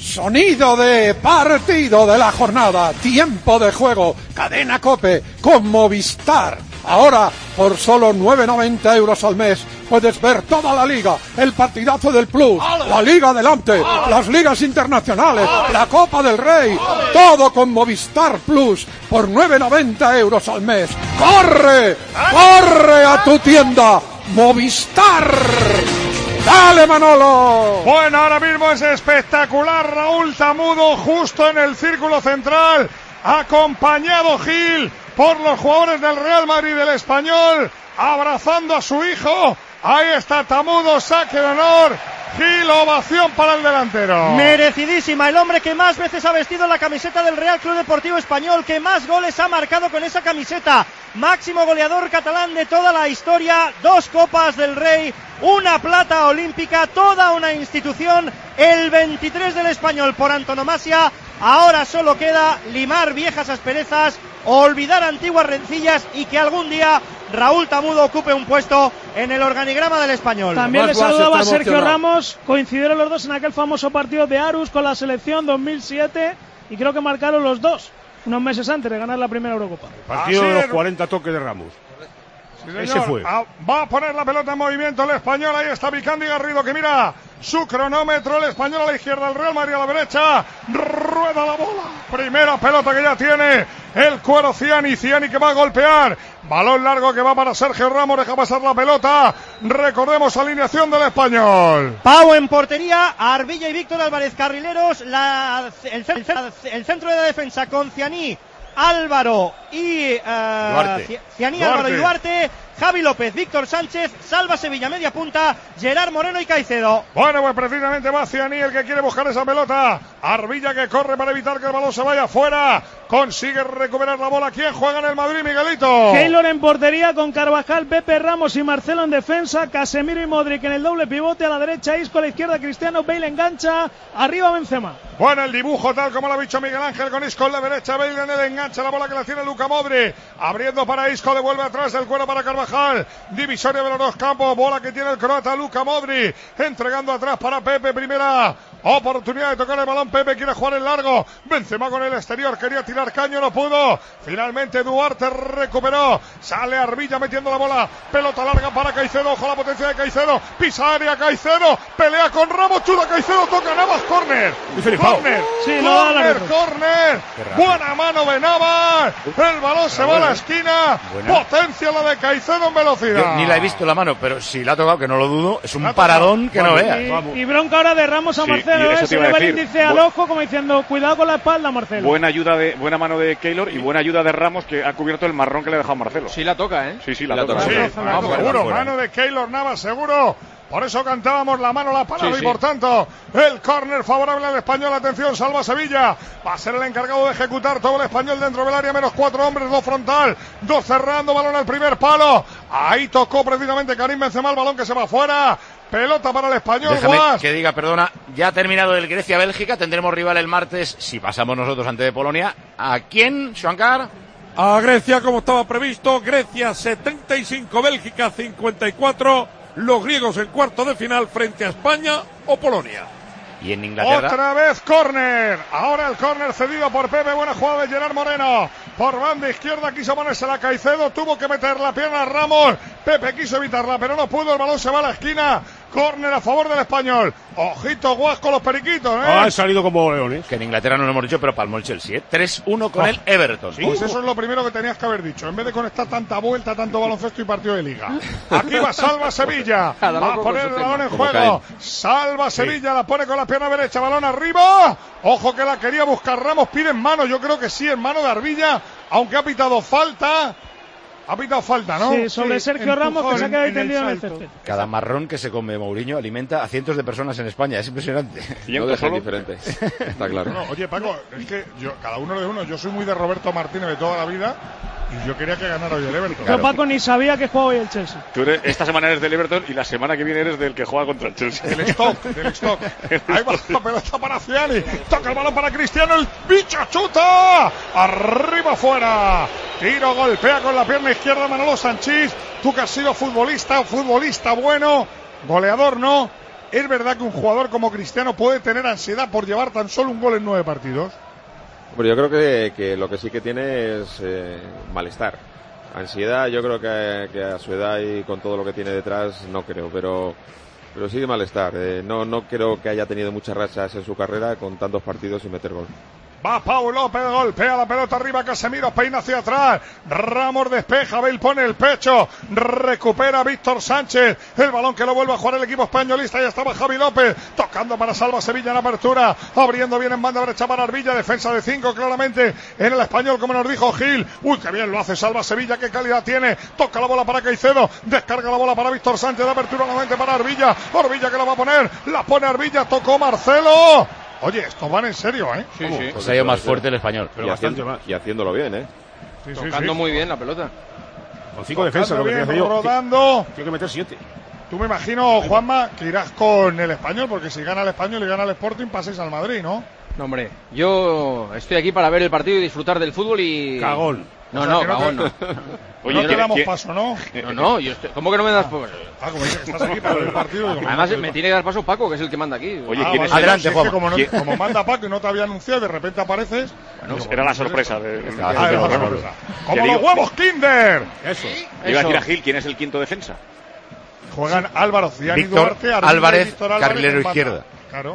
Sonido de partido de la jornada, tiempo de juego, cadena COPE con Movistar. Ahora, por solo 9,90 € al mes, puedes ver toda la liga, el partidazo del Plus, la Liga Adelante, las ligas internacionales, la Copa del Rey, todo con Movistar Plus, por 9,90 € al mes. ¡Corre! ¡Corre a tu tienda! ¡Movistar! ¡Dale, Manolo! Bueno, ahora mismo es espectacular Raúl Tamudo justo en el círculo central, acompañado Gil por los jugadores del Real Madrid y del Español, abrazando a su hijo. Ahí está Tamudo, saque de honor. Gil, ovación para el delantero. Merecidísima, el hombre que más veces ha vestido la camiseta del Real Club Deportivo Español, que más goles ha marcado con esa camiseta, máximo goleador catalán de toda la historia, 2 Copas del Rey, 1 plata olímpica, toda una institución, el 23 del Español por antonomasia. Ahora solo queda limar viejas asperezas, olvidar antiguas rencillas y que algún día Raúl Tamudo ocupe un puesto en el organigrama del Español. También le saludaba a Sergio Ramos, coincidieron los dos en aquel famoso partido de Aarhus con la selección 2007 y creo que marcaron los dos unos meses antes de ganar la primera Eurocopa. El partido de los 40 toques de Ramos. Sí, ese fue. Va a poner la pelota en movimiento el Español, ahí está Vicandi Garrido que mira su cronómetro, el Español a la izquierda, el Real Madrid a la derecha, rueda la bola, primera pelota que ya tiene el cuero Ciani que va a golpear, balón largo que va para Sergio Ramos, deja pasar la pelota, recordemos alineación del Español. Pau en portería, Arbilla y Víctor Álvarez carrileros, el centro de la defensa con Ciani, Álvaro y Ciani, Álvaro y Duarte, Javi López, Víctor Sánchez, Salva Sevilla media punta, Gerard Moreno y Caicedo. Bueno, pues precisamente va Ciani el que quiere buscar esa pelota. Arbilla que corre para evitar que el balón se vaya afuera. Consigue recuperar la bola. ¿Quién juega en el Madrid, Miguelito? Keylor en portería con Carvajal, Pepe, Ramos y Marcelo en defensa. Casemiro y Modric en el doble pivote. A la derecha Isco, a la izquierda Cristiano, Bale engancha. Arriba Benzema. Bueno, el dibujo tal como lo ha dicho Miguel Ángel con Isco en la derecha. Bale en el engancha. La bola que la tiene Luka Modric. Abriendo para Isco, devuelve atrás del cuero para Carvajal. Divisoria de los dos campos. Bola que tiene el croata Luka Modric. Entregando atrás para Pepe. Primera oportunidad de tocar el balón. Pepe quiere jugar en largo. Benzema con el exterior. Quería tirar caño, no pudo. Finalmente Duarte recuperó. Sale Arbilla metiendo la bola. Pelota larga para Caicedo. Ojo la potencia de Caicedo. Pisa área Caicedo. Pelea con Ramos. Chuda Caicedo. Toca Navas. Córner. Córner. Sí, Córner. Buena mano de Navas. El balón se va a la esquina. Potencia la de Caicedo en velocidad. Yo ni la he visto la mano, pero si la ha tocado, que no lo dudo, es un paradón que no veas. Y bronca ahora de Ramos a Marcelo, se le va el índice al ojo como diciendo, cuidado con la espalda, Marcelo. Buena mano de Keylor y buena ayuda de Ramos, que ha cubierto el marrón que le ha dejado Marcelo. Sí la toca, Sí, la toca. Sí, seguro, mano de Keylor Navas, seguro. Por eso cantábamos la mano, la palabra y por tanto el córner favorable al Español. Atención, Salva Sevilla. Va a ser el encargado de ejecutar todo el Español dentro del área. Menos 4 hombres, 2 frontal, 2 cerrando. Balón al primer palo. Ahí tocó precisamente Karim Benzema el balón que se va afuera. Pelota para el Español. Déjame que diga, perdona, ya ha terminado el Grecia-Bélgica. Tendremos rival el martes, si pasamos nosotros ante Polonia. ¿A quién, Shankar? A Grecia, como estaba previsto. Grecia 75, Bélgica 54. Los griegos en cuarto de final frente a España o Polonia. Y en Inglaterra. Otra vez córner. Ahora el córner cedido por Pepe. Buena jugada de Gerard Moreno. Por banda izquierda quiso ponerse la Caicedo. Tuvo que meter la pierna a Ramos. Pepe quiso evitarla, pero no pudo. El balón se va a la esquina. Córner a favor del Español. Ojito guas con los periquitos, Han salido como leones. Que en Inglaterra no lo hemos dicho, pero palmó el Chelsea, 3-1 con el Everton. ¿Sí? Pues eso es lo primero que tenías que haber dicho. En vez de conectar tanta vuelta, tanto baloncesto y partido de liga. Aquí va Salva Sevilla. Va a poner el balón en juego. Salva Sevilla, la pone con la pierna derecha. Balón arriba. Ojo que la quería buscar Ramos. Pide en mano. Yo creo que sí, en mano de Arbilla. Aunque ha pitado falta. Ha pitado falta, ¿no? Sí, sobre Sergio Ramos, que se ha quedado ahí tendido en el césped. Cada marrón que se come Mourinho alimenta a cientos de personas en España. Es impresionante. No dejan diferentes. Está claro. No, oye, Paco, es que cada uno de uno. Yo soy muy de Roberto Martínez de toda la vida y yo quería que ganara hoy el Everton. Yo, Paco, ni sabía que jugaba hoy el Chelsea. Tú esta semana eres del Everton y la semana que viene eres del que juega contra el Chelsea. Del stock. Ahí va la pelota para Ciani. Toca el balón para Cristiano. El bicho chuta. Arriba afuera. Tiro, golpea con la pierna izquierda Manolo Sanchís. Tú que has sido futbolista bueno, goleador no. ¿Es verdad que un jugador como Cristiano puede tener ansiedad por llevar tan solo un gol en 9 partidos? Bueno, yo creo que lo que sí que tiene es malestar. Ansiedad, yo creo que a su edad y con todo lo que tiene detrás, no creo, pero sí de malestar. No creo que haya tenido muchas rachas en su carrera con tantos partidos sin meter gol. Va Pau López, golpea la pelota arriba, Casemiro peina hacia atrás, Ramos despeja, Bale pone el pecho, recupera Víctor Sánchez, el balón que lo vuelve a jugar el equipo españolista, ya estaba Javi López, tocando para Salva Sevilla en apertura, abriendo bien en banda derecha para Arbilla, defensa de 5 claramente en el Español, como nos dijo Gil, uy que bien lo hace Salva Sevilla, qué calidad tiene, toca la bola para Caicedo, descarga la bola para Víctor Sánchez, de apertura nuevamente para Arbilla que la va a poner, la pone Arbilla, tocó Marcelo. Oye, estos van en serio, ¿eh? Sí, sí. Se ha ido más fuerte el Español. Pero bastante más. Y haciéndolo bien, ¿eh? Sí, tocando muy bien la pelota. Con 5 defensas, lo que bien, rodando. Tiene que meter 7. Tú me imagino, Juanma, que irás con el Español, porque si gana el Español y gana el Sporting, paséis al Madrid, ¿no? No, hombre, yo estoy aquí para ver el partido y disfrutar del fútbol y... Cagón. No, no, cagón no. Oye, no te damos paso, ¿no? No, yo estoy... ¿Cómo que no me das paso? Como dices que estás aquí para ver el partido. Además, me tiene que dar paso Paco, que es el que manda aquí. Oye, ¿quién es? Adelante, Juan. Como manda Paco y no te había anunciado, de repente apareces. Bueno, era la sorpresa. ¡Como los huevos Kinder! Eso. Iba a decir a Gil, ¿quién es el quinto defensa? Juegan Álvaro, Ciani, Víctor Duarte, Álvarez, carrilero izquierda. Claro.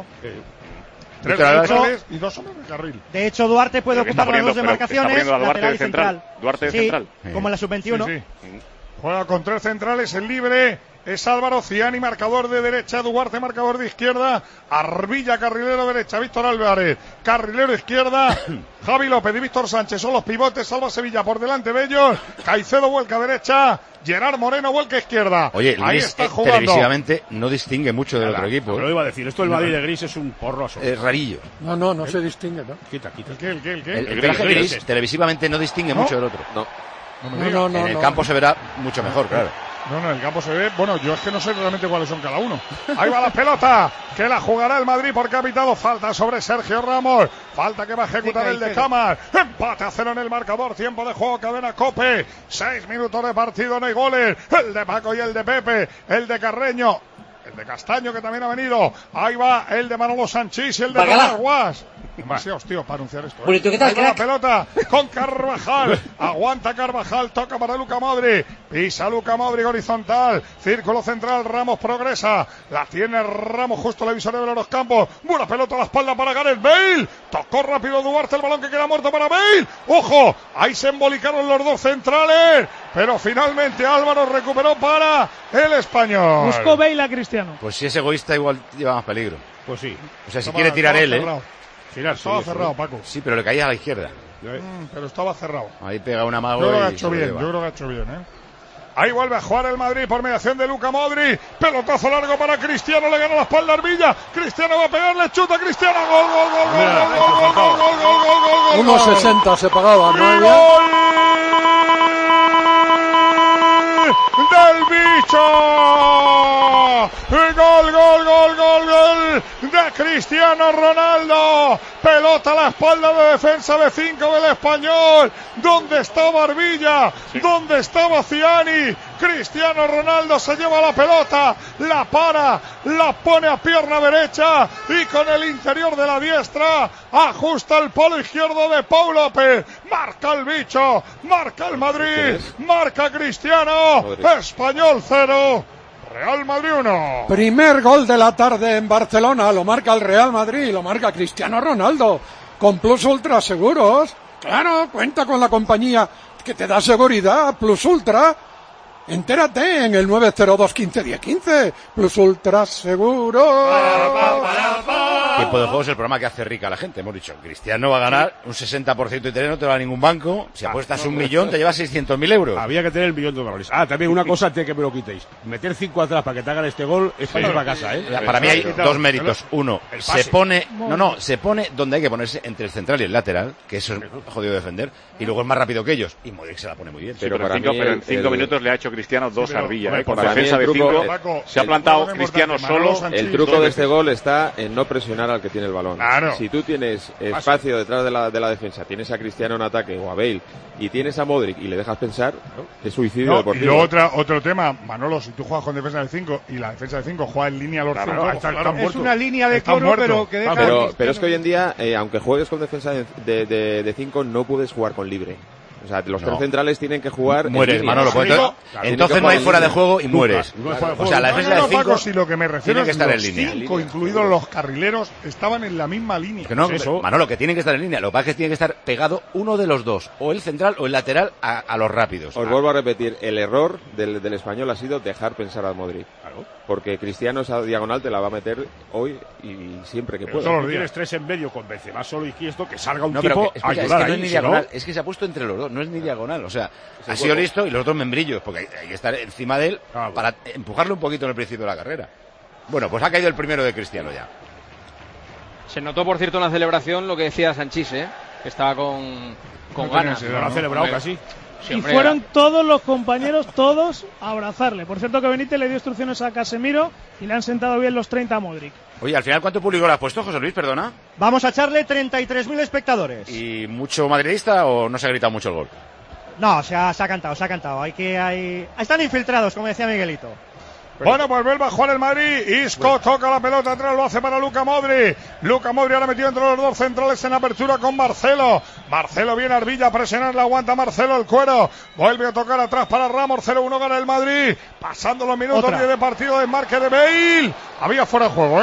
3 centrales y 2 hombres de carril. De hecho, Duarte puede ocupar las 2 demarcaciones, lateral y central. Duarte de central. Como en la sub-21. Sí. Juega con 3 centrales, el libre es Álvaro, Ciani, marcador de derecha, Duarte, marcador de izquierda, Arbilla, carrilero derecha, Víctor Álvarez, carrilero izquierda, Javi López y Víctor Sánchez son los pivotes, Salva Sevilla por delante de ellos, Caicedo vuelca derecha, Gerard Moreno vuelca izquierda. Oye, ahí Luis, está jugando. televisivamente no distingue mucho del otro equipo. Lo iba a decir, esto del Madrid de gris es un porroso. Es rarillo. No se distingue, ¿no? Quita. ¿El qué? El traje gris televisivamente no distingue mucho del otro. No. En el campo se verá mucho mejor, claro. No, en el campo se ve. Bueno, yo es que no sé realmente cuáles son cada uno. Ahí va la pelota, que la jugará el Madrid porque ha pitado falta sobre Sergio Ramos. Falta que va a ejecutar el de Camar. Empate a 0 en el marcador. Tiempo de juego, cadena COPE. 6 minutos de partido, no hay goles. El de Paco y el de Pepe. El de Carreño. El de Castaño, que también ha venido. Ahí va el de Manolo Sanchís y el de Paraguas. Demasiados, tío, para anunciar esto. ¿Qué tal, ahí va la pelota con Carvajal. Aguanta Carvajal, toca para Luka Modric. Pisa Luka Modric horizontal. Círculo central, Ramos progresa. La tiene Ramos justo a la visoria de los campos. Buena pelota a la espalda para Gareth Bale. Tocó rápido Duarte, el balón que queda muerto para Bale. ¡Ojo! Ahí se embolicaron los 2 centrales. Pero finalmente Álvaro recuperó para el Español. Buscó Bale a Cristiano. Pues si es egoísta igual lleva más peligro. Pues sí. O sea, si quiere tirar él, Estaba cerrado, Paco. Sí, pero le caía a la izquierda. Pero estaba cerrado. Ahí pega una mago. Yo creo que ha hecho bien, Ahí vuelve a jugar el Madrid por mediación de Luka Modric. Pelotazo largo para Cristiano, le gana la espalda a Arbilla. Cristiano va a pegarle, chuta Cristiano. Gol. 1.60 se pagaba, ¿no? ¡Gol del bicho! Gol de Cristiano Ronaldo. Pelota a la espalda de defensa de 5 del Español. ¿Dónde estaba Arbilla? ¿Dónde estaba Ciani? Cristiano Ronaldo se lleva la pelota, la para, la pone a pierna derecha y con el interior de la diestra ajusta el palo izquierdo de Pau López. Marca el bicho, marca el Madrid, marca Cristiano. Español 0. Real Madrid 1. Primer gol de la tarde en Barcelona, lo marca el Real Madrid, lo marca Cristiano Ronaldo, con Plus Ultra Seguros. Claro, cuenta con la compañía que te da seguridad, Plus Ultra. Entérate en el 902 15 10 15. Plus Ultra Seguro. Tiempo de juego es el programa que hace rica a la gente. Hemos dicho, Cristiano va a ganar un 60% de interés, no te va a ningún banco. Si apuestas 1 millón, te llevas 600.000 euros. Había que tener el millón de dólares. También una cosa antes que me lo quitéis. Meter 5 atrás para que te hagan este gol es para ir para casa, Para mí hay 2 méritos. Uno, se pone donde hay que ponerse, entre el central y el lateral, que eso es jodido de defender, y luego es más rápido que ellos. Y Modric se la pone muy bien. Pero en 5 minutos le ha hecho Cristiano 2 a Arbilla, con defensa de 5. Se ha plantado Cristiano solo. El truco de este gol está en no presionar al que tiene el balón. Claro. Si tú tienes espacio detrás de la defensa, tienes a Cristiano en ataque o a Bale y tienes a Modric y le dejas pensar, ¿no? Es suicidio deportivo. Y luego otro tema, Manolo, si tú juegas con defensa de 5 y la defensa de 5 juega en línea los 5, es una línea de coro, pero que deja pero es que hoy en día, aunque juegues con defensa de 5, no puedes jugar con libre. O sea, los tres centrales tienen que jugar. Mueres, Manolo. Entonces no hay fuera de juego y mueres. O sea, la defensa de 5 si lo que me refiero tiene que estar en los línea. 5, incluidos los carrileros, estaban en la misma línea. Que no, Manolo, que tienen que estar en línea. Lo que pasa es que tiene que estar pegado uno de los dos, o el central o el lateral, a los rápidos. Os vuelvo a repetir, el error del español ha sido dejar pensar a Modric. Claro. Porque Cristiano esa diagonal te la va a meter hoy y siempre que pueda. Solo tienes 3 en medio con Benzema solo izquierdo, que salga un tipo a ayudar es que no ahí, es ni diagonal, es que se ha puesto entre los dos, no es ni diagonal. O sea, ha sido listo y los dos membrillos, porque hay que estar encima de él para empujarle un poquito en el principio de la carrera. Bueno, pues ha caído el primero de Cristiano ya. Se notó, por cierto, en la celebración lo que decía Sanchís, que estaba con ganas. Lo ha celebrado casi. Y fueron todos los compañeros, todos, a abrazarle. Por cierto que Benítez le dio instrucciones a Casemiro y le han sentado bien los 30 a Modric. Oye, al final, ¿cuánto público le has puesto, José Luis? Perdona. Vamos a echarle 33.000 espectadores. ¿Y mucho madridista o no se ha gritado mucho el gol? No, se ha cantado. Están infiltrados, como decía Miguelito. Bueno, pues vuelve a jugar el Madrid. Isco toca la pelota atrás, lo hace para Luka Modric. Luka Modric ahora metido entre los dos centrales en apertura con Marcelo. Marcelo viene Arbilla a presionar, la aguanta Marcelo el cuero. Vuelve a tocar atrás para Ramos, 0-1 gana el Madrid. Pasando los minutos 10 de partido, desmarque de Bale. Había fuera de juego,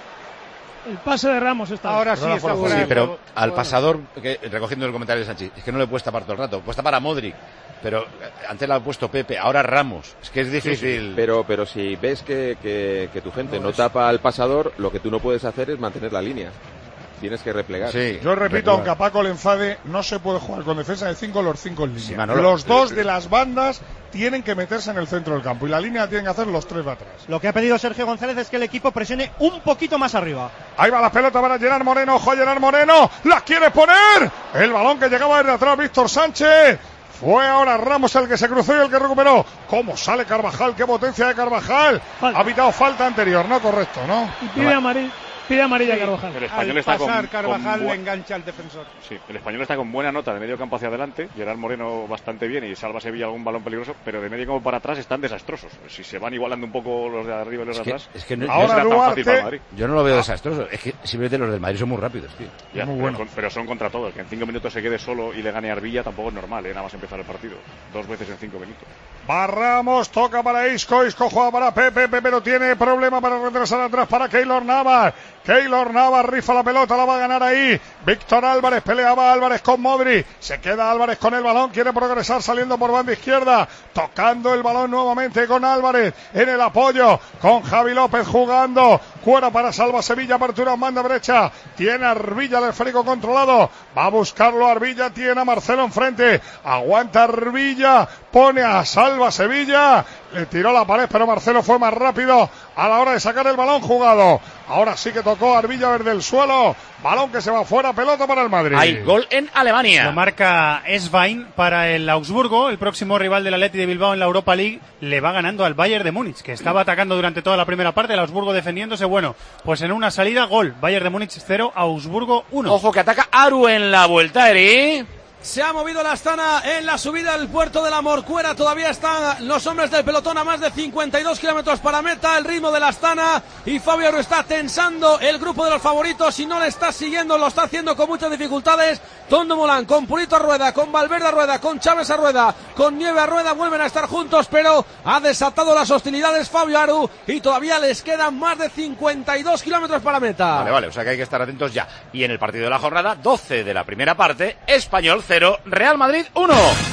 El pase de Ramos está. Ahora sí está fuera de juego. Pero al pasador, recogiendo el comentario de Sánchez, es que no le puedes tapar todo el rato. Puedes tapar a Modric, pero antes le ha puesto Pepe, ahora Ramos. Es que es difícil. Sí. Pero si ves que tu gente no tapa al pasador, lo que tú no puedes hacer es mantener la línea. Tienes que replegar. Sí, yo repito, aunque a Paco le enfade, no se puede jugar con defensa de 5 los 5 en línea. Sí, Manolo, los dos de las bandas tienen que meterse en el centro del campo y la línea tienen que hacer los 3 de atrás. Lo que ha pedido Sergio González es que el equipo presione un poquito más arriba. Ahí va la pelota para Gerard Moreno. Ojo a Gerard Moreno. ¡La quiere poner! El balón que llegaba desde atrás, Víctor Sánchez. Fue ahora Ramos el que se cruzó y el que recuperó. ¿Cómo sale Carvajal? ¡Qué potencia de Carvajal! Ha pitado falta anterior, ¿no? Correcto, ¿no? Y pide amarilla a Carvajal. El español al está pasar Carvajal le engancha al defensor. Sí, el español está con buena nota de medio campo hacia adelante. Gerard Moreno bastante bien y salva Sevilla algún balón peligroso, pero de medio campo para atrás están desastrosos. Si se van igualando un poco los de arriba y los de atrás. Es que no, ahora será tan fácil para Madrid. Yo no lo veo desastroso. Es que simplemente los del Madrid son muy rápidos, tío. Ya, muy bueno. pero son contra todos. Que en 5 minutos se quede solo y le gane a Arbilla tampoco es normal, nada más empezar el partido. 2 veces en 5 minutos. Ramos toca para Isco juega para Pepe, pero tiene problema para retrasar atrás para Keylor Navas. Keylor Navas rifa la pelota, la va a ganar ahí. Víctor Álvarez, peleaba Álvarez con Modric. Se queda Álvarez con el balón, quiere progresar saliendo por banda izquierda. Tocando el balón nuevamente con Álvarez en el apoyo. Con Javi López jugando. Cuero para Salva Sevilla, apertura en banda derecha. Tiene a Arbilla el esférico controlado. Va a buscarlo Arbilla, tiene a Marcelo enfrente. Aguanta Arbilla, pone a Salva Sevilla. Le tiró la pared, pero Marcelo fue más rápido a la hora de sacar el balón jugado. Ahora sí que tocó Arbilla desde el suelo. Balón que se va fuera, pelota para el Madrid. Hay gol en Alemania. Lo marca Svain para el Augsburgo, el próximo rival del Athletic de Bilbao en la Europa League. Le va ganando al Bayern de Múnich, que estaba atacando durante toda la primera parte, el Augsburgo defendiéndose. Bueno, pues en una salida, gol. Bayern de Múnich 0, Augsburgo 1. Ojo que ataca Aru en la vuelta, Eri. Se ha movido la Astana en la subida del puerto de la Morcuera. Todavía están los hombres del pelotón a más de 52 kilómetros para meta. El ritmo de la Astana. Y Fabio Aru está tensando el grupo de los favoritos. Si no le está siguiendo, lo está haciendo con muchas dificultades. Tondo Molán, con Purito a rueda, con Valverde a rueda, con Chávez a rueda, con Nieve a rueda. Vuelven a estar juntos, pero ha desatado las hostilidades Fabio Aru. Y todavía les quedan más de 52 kilómetros para meta. Vale, o sea que hay que estar atentos ya. Y en el partido de la jornada, 12 de la primera parte, Español 0, Real Madrid 1.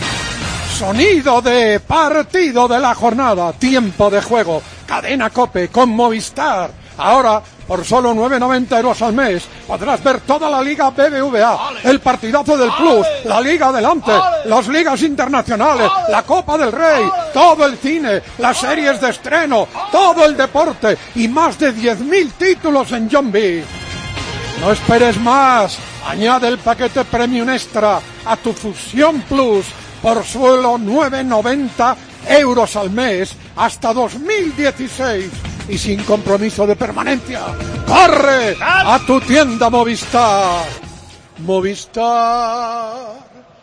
Sonido de partido de la jornada, tiempo de juego, Cadena COPE con Movistar. Ahora, por solo 9,90 euros al mes, podrás ver toda la Liga BBVA, el partidazo del Plus, la Liga Adelante, las ligas internacionales, la Copa del Rey, todo el cine, las series de estreno, todo el deporte y más de 10.000 títulos en John B. No esperes más. Añade el paquete Premium Extra a tu Fusión Plus por solo 9,90 euros al mes hasta 2016. y sin compromiso de permanencia. ¡Corre a tu tienda Movistar! Movistar.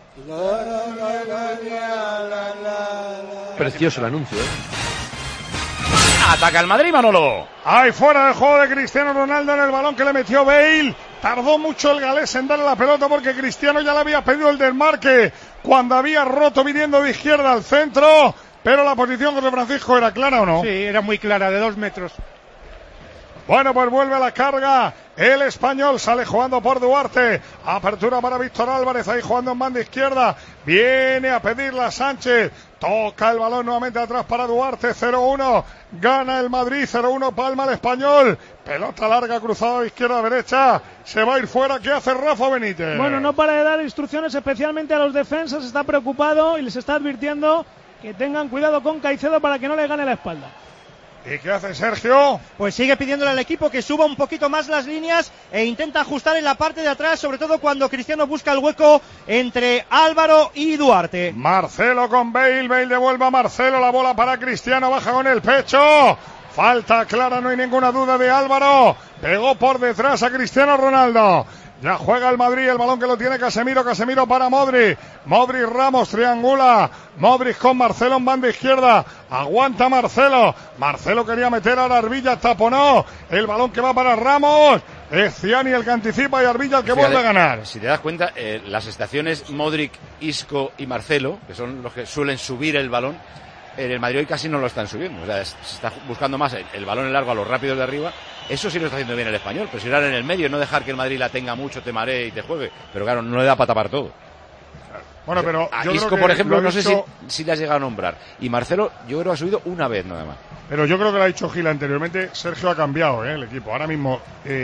Precioso el anuncio, Ataca el Madrid, Manolo. Ahí fuera del juego de Cristiano Ronaldo en el balón que le metió Bale. Tardó mucho el galés en darle la pelota porque Cristiano ya le había pedido el desmarque cuando había roto viniendo de izquierda al centro. Pero la posición José Francisco era clara, ¿o no? Sí, era muy clara, de 2 metros. Bueno, pues vuelve a la carga. El español sale jugando por Duarte. Apertura para Víctor Álvarez, ahí jugando en banda izquierda. Viene a pedirla a Sánchez. Toca el balón nuevamente atrás para Duarte. 0-1. Gana el Madrid. 0-1. Palma el español. Pelota larga, cruzada de izquierda a derecha. Se va a ir fuera. ¿Qué hace Rafa Benítez? Bueno, no para de dar instrucciones especialmente a los defensas. Está preocupado y les está advirtiendo que tengan cuidado con Caicedo para que no le gane la espalda. ¿Y qué hace Sergio? Pues sigue pidiéndole al equipo que suba un poquito más las líneas e intenta ajustar en la parte de atrás, sobre todo cuando Cristiano busca el hueco entre Álvaro y Duarte. Marcelo con Bale, Bale devuelve a Marcelo, la bola para Cristiano, baja con el pecho. Falta clara, no hay ninguna duda de Álvaro. Pegó por detrás a Cristiano Ronaldo. Ya juega el Madrid, el balón que lo tiene Casemiro, Casemiro para Modric. Modric Ramos triangula. Modric con Marcelo en banda izquierda. Aguanta Marcelo. Marcelo quería meter a Arbilla, taponó. El balón que va para Ramos. Es Ciani el que anticipa y Arbilla el que vuelve a ganar. Si te das cuenta, las estaciones Modric, Isco y Marcelo, que son los que suelen subir el balón, en el Madrid hoy casi no lo están subiendo. O sea, se está buscando más el balón en largo a los rápidos de arriba. Eso sí lo está haciendo bien el español, presionar en el medio, no dejar que el Madrid la tenga mucho, te maree y te juegue. Pero claro, no le da para tapar todo. Bueno, pero a yo Isco, creo que por ejemplo, no sé dicho... si le has llegado a nombrar. Y Marcelo, yo creo que ha subido una vez nada más. Pero yo creo que lo ha dicho Gil anteriormente. Sergio ha cambiado el equipo. Ahora mismo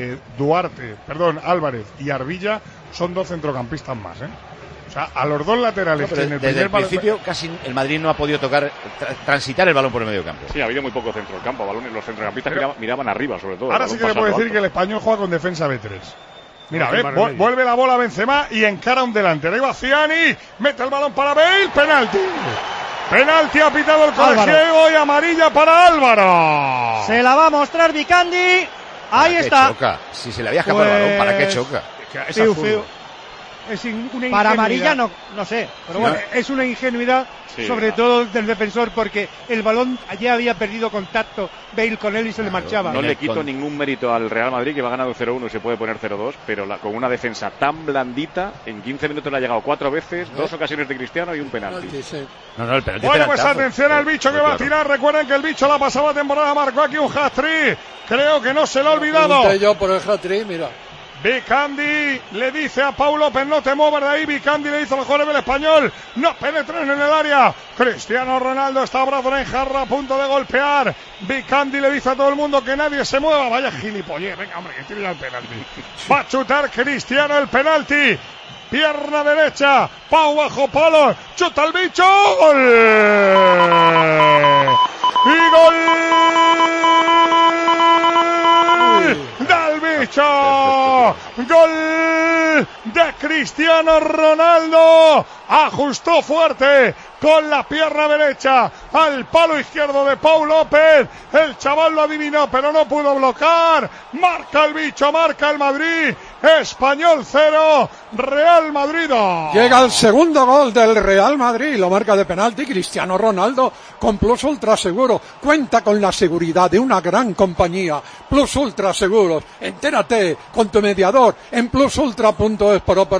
Álvarez y Arbilla son 2 centrocampistas más. O sea, a los 2 laterales. No, desde el principio casi el Madrid no ha podido transitar el balón por el medio campo. Sí, ha habido muy poco centro del campo. Los centrocampistas miraban arriba, sobre todo. Ahora sí que le puedo decir que el español juega con defensa B3. Mira, vuelve la bola Benzema y encara un delantero. Ahí va Ciani, mete el balón para Bale, penalti. Penalti ha pitado el colegiado y amarilla para Álvaro. Se la va a mostrar Vicandi. Ahí está. Choca. Si se le había escapado el balón, ¿para qué choca? Es una ingenuidad. Para amarilla no sé, pero bueno. Es una ingenuidad, sobre todo del defensor, porque el balón ya había perdido contacto Bale con él y se le marchaba. No le quito ningún mérito al Real Madrid, que va ganando 0-1 y se puede poner 0-2, pero con una defensa tan blandita, en 15 minutos le ha llegado 4 veces, 2 ocasiones de Cristiano y un penalti. No, el penalti. Bueno, pues atención al bicho que va a tirar. Recuerden que el bicho la pasada temporada marcó aquí un hat-trick. Creo que no se lo ha olvidado. Pregunté yo por el hat-trick, mira. Vicandi le dice a Pau López, no te muevas de ahí. Vicandi le dice a los jugadores del español, no penetren en el área. Cristiano Ronaldo está abrazado en jarra, a punto de golpear. Vicandi le dice a todo el mundo que nadie se mueva. Vaya gilipollez, venga hombre, que tire ya el penalti. Va a chutar Cristiano el penalti. Pierna derecha, Pau bajo palo, chuta el bicho, gol. Y gol del bicho. Gol de Cristiano Ronaldo. Ajustó fuerte con la pierna derecha al palo izquierdo de Pau López. El chaval lo adivinó, pero no pudo bloquear. Marca el bicho, marca el Madrid. Español 0, Real Madrid 2. Llega el segundo gol del Real Madrid, lo marca de penalti Cristiano Ronaldo con Plus Ultra Seguro. Cuenta con la seguridad de una gran compañía, Plus Ultra Seguros. Entérate con tu mediador en plusultra.es.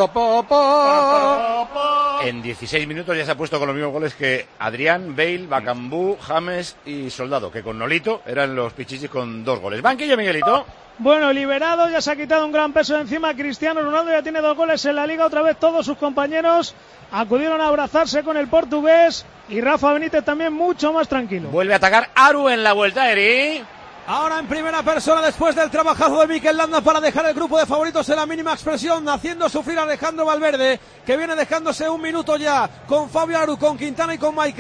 En 16 minutos ya se ha puesto con los mismos goles que Adrián, Bale, Bacambú, James y Soldado, que con Nolito eran los pichichis con 2 goles. Banquillo, Miguelito. Bueno, liberado, ya se ha quitado un gran peso de encima. Cristiano Ronaldo ya tiene 2 goles en la Liga. Otra vez todos sus compañeros acudieron a abrazarse con el portugués. Y Rafa Benítez también mucho más tranquilo. Vuelve a atacar Aru en la vuelta, Eri. Ahora en primera persona después del trabajazo de Mikel Landa para dejar el grupo de favoritos en la mínima expresión, haciendo sufrir a Alejandro Valverde, que viene dejándose un minuto ya con Fabio Aru, con Quintana y con Maika.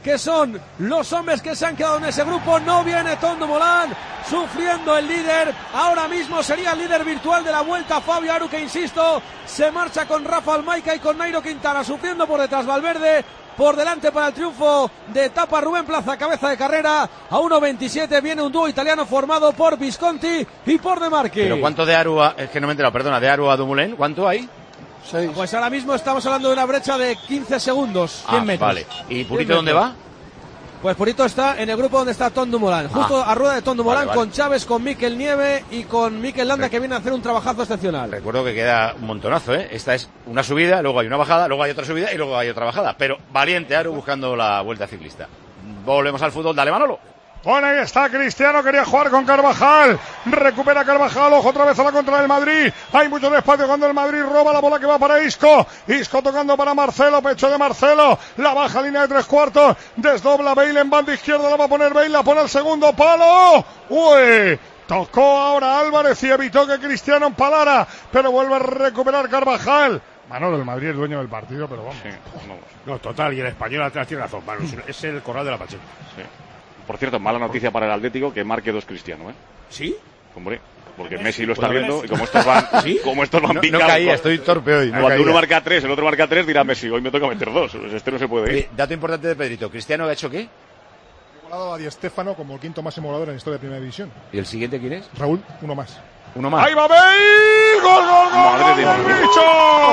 que son los hombres que se han quedado en ese grupo. No viene Tom Dumoulin, sufriendo el líder. Ahora mismo sería el líder virtual de la Vuelta, Fabio Aru, que insisto, se marcha con Rafa Almaica y con Nairo Quintana, sufriendo por detrás Valverde. Por delante para el triunfo de etapa Rubén Plaza, cabeza de carrera. A 1.27 viene un dúo italiano formado por Visconti y por De Marchi. ¿Pero cuánto de Aru es que no me he enterado, perdona, de Aru a Dumoulin? ¿Cuánto hay? 6. Pues ahora mismo estamos hablando de una brecha de 15 segundos, 100 metros. Vale. ¿Y Purito dónde va? Pues Purito está en el grupo donde está Tom Dumoulin, justo a rueda de Tom Dumoulin, vale. Con Chávez, con Mikel Nieve y con Mikel Landa, que viene a hacer un trabajazo excepcional. Recuerdo que queda un montonazo, ¿eh? Esta es una subida, luego hay una bajada, luego hay otra subida y luego hay otra bajada. Pero valiente Aru buscando la Vuelta Ciclista. Volvemos al fútbol, dale Manolo. Bueno, ahí está Cristiano, quería jugar con Carvajal, recupera Carvajal, ojo otra vez a la contra del Madrid, hay mucho despacio cuando el Madrid roba la bola que va para Isco tocando para Marcelo, pecho de Marcelo, la baja línea de 3/4, desdobla Bale en banda izquierda, la va a poner Bale, la pone al segundo palo, uy, tocó ahora Álvarez y evitó que Cristiano empalara, pero vuelve a recuperar Carvajal. Manolo, el Madrid es dueño del partido, pero vamos. Sí, vamos. No, total, y el español atrás tiene razón, Manu, es el corral de la Pacheco. Sí. Por cierto, mala noticia para el Atlético que marque 2 Cristiano, ¿eh? ¿Sí? Hombre, porque Messi lo está viendo y como estos van, ¿sí? Como estos van picados. No caía, estoy torpe hoy. Cuando uno marca 3, el otro marca 3, dirá Messi, hoy me toca meter 2. Este no se puede ir. Dato importante de Pedrito, ¿Cristiano ha hecho qué? Ha igualado a Di Stéfano como el quinto máximo goleador en la historia de Primera División. ¿Y el siguiente quién es? Raúl, uno más. Uno más. ¡Ahí va Bale! ¡Gol, gol, gol! ¡Madre del bicho!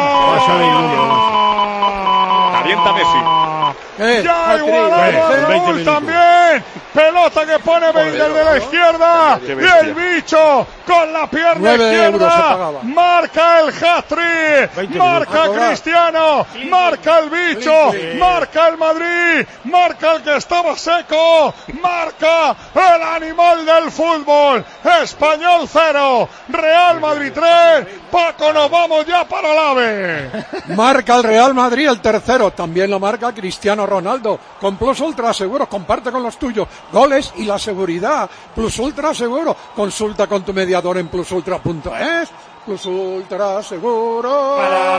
¡Avienta Messi! ¡Ya igualado de Raúl también! ¡Pelota que pone Bale desde la izquierda! ¡Y el bicho con la pierna izquierda! ¡Marca el hat-trick! ¡Marca Cristiano! ¡Marca el bicho! ¡Marca el Madrid! ¡Marca el que estaba seco! ¡Marca el animal del fútbol! ¡Español 0! ¡Real Madrid 3! ¡Paco, nos vamos ya para el AVE! Marca el Real Madrid el tercero. También lo marca Cristiano Ronaldo. Con Plus Ultra Seguros, comparte con los tuyos. Goles y la seguridad. Plus Ultra Seguro. Consulta con tu mediador en plusultra.es. Plus Ultra Seguro.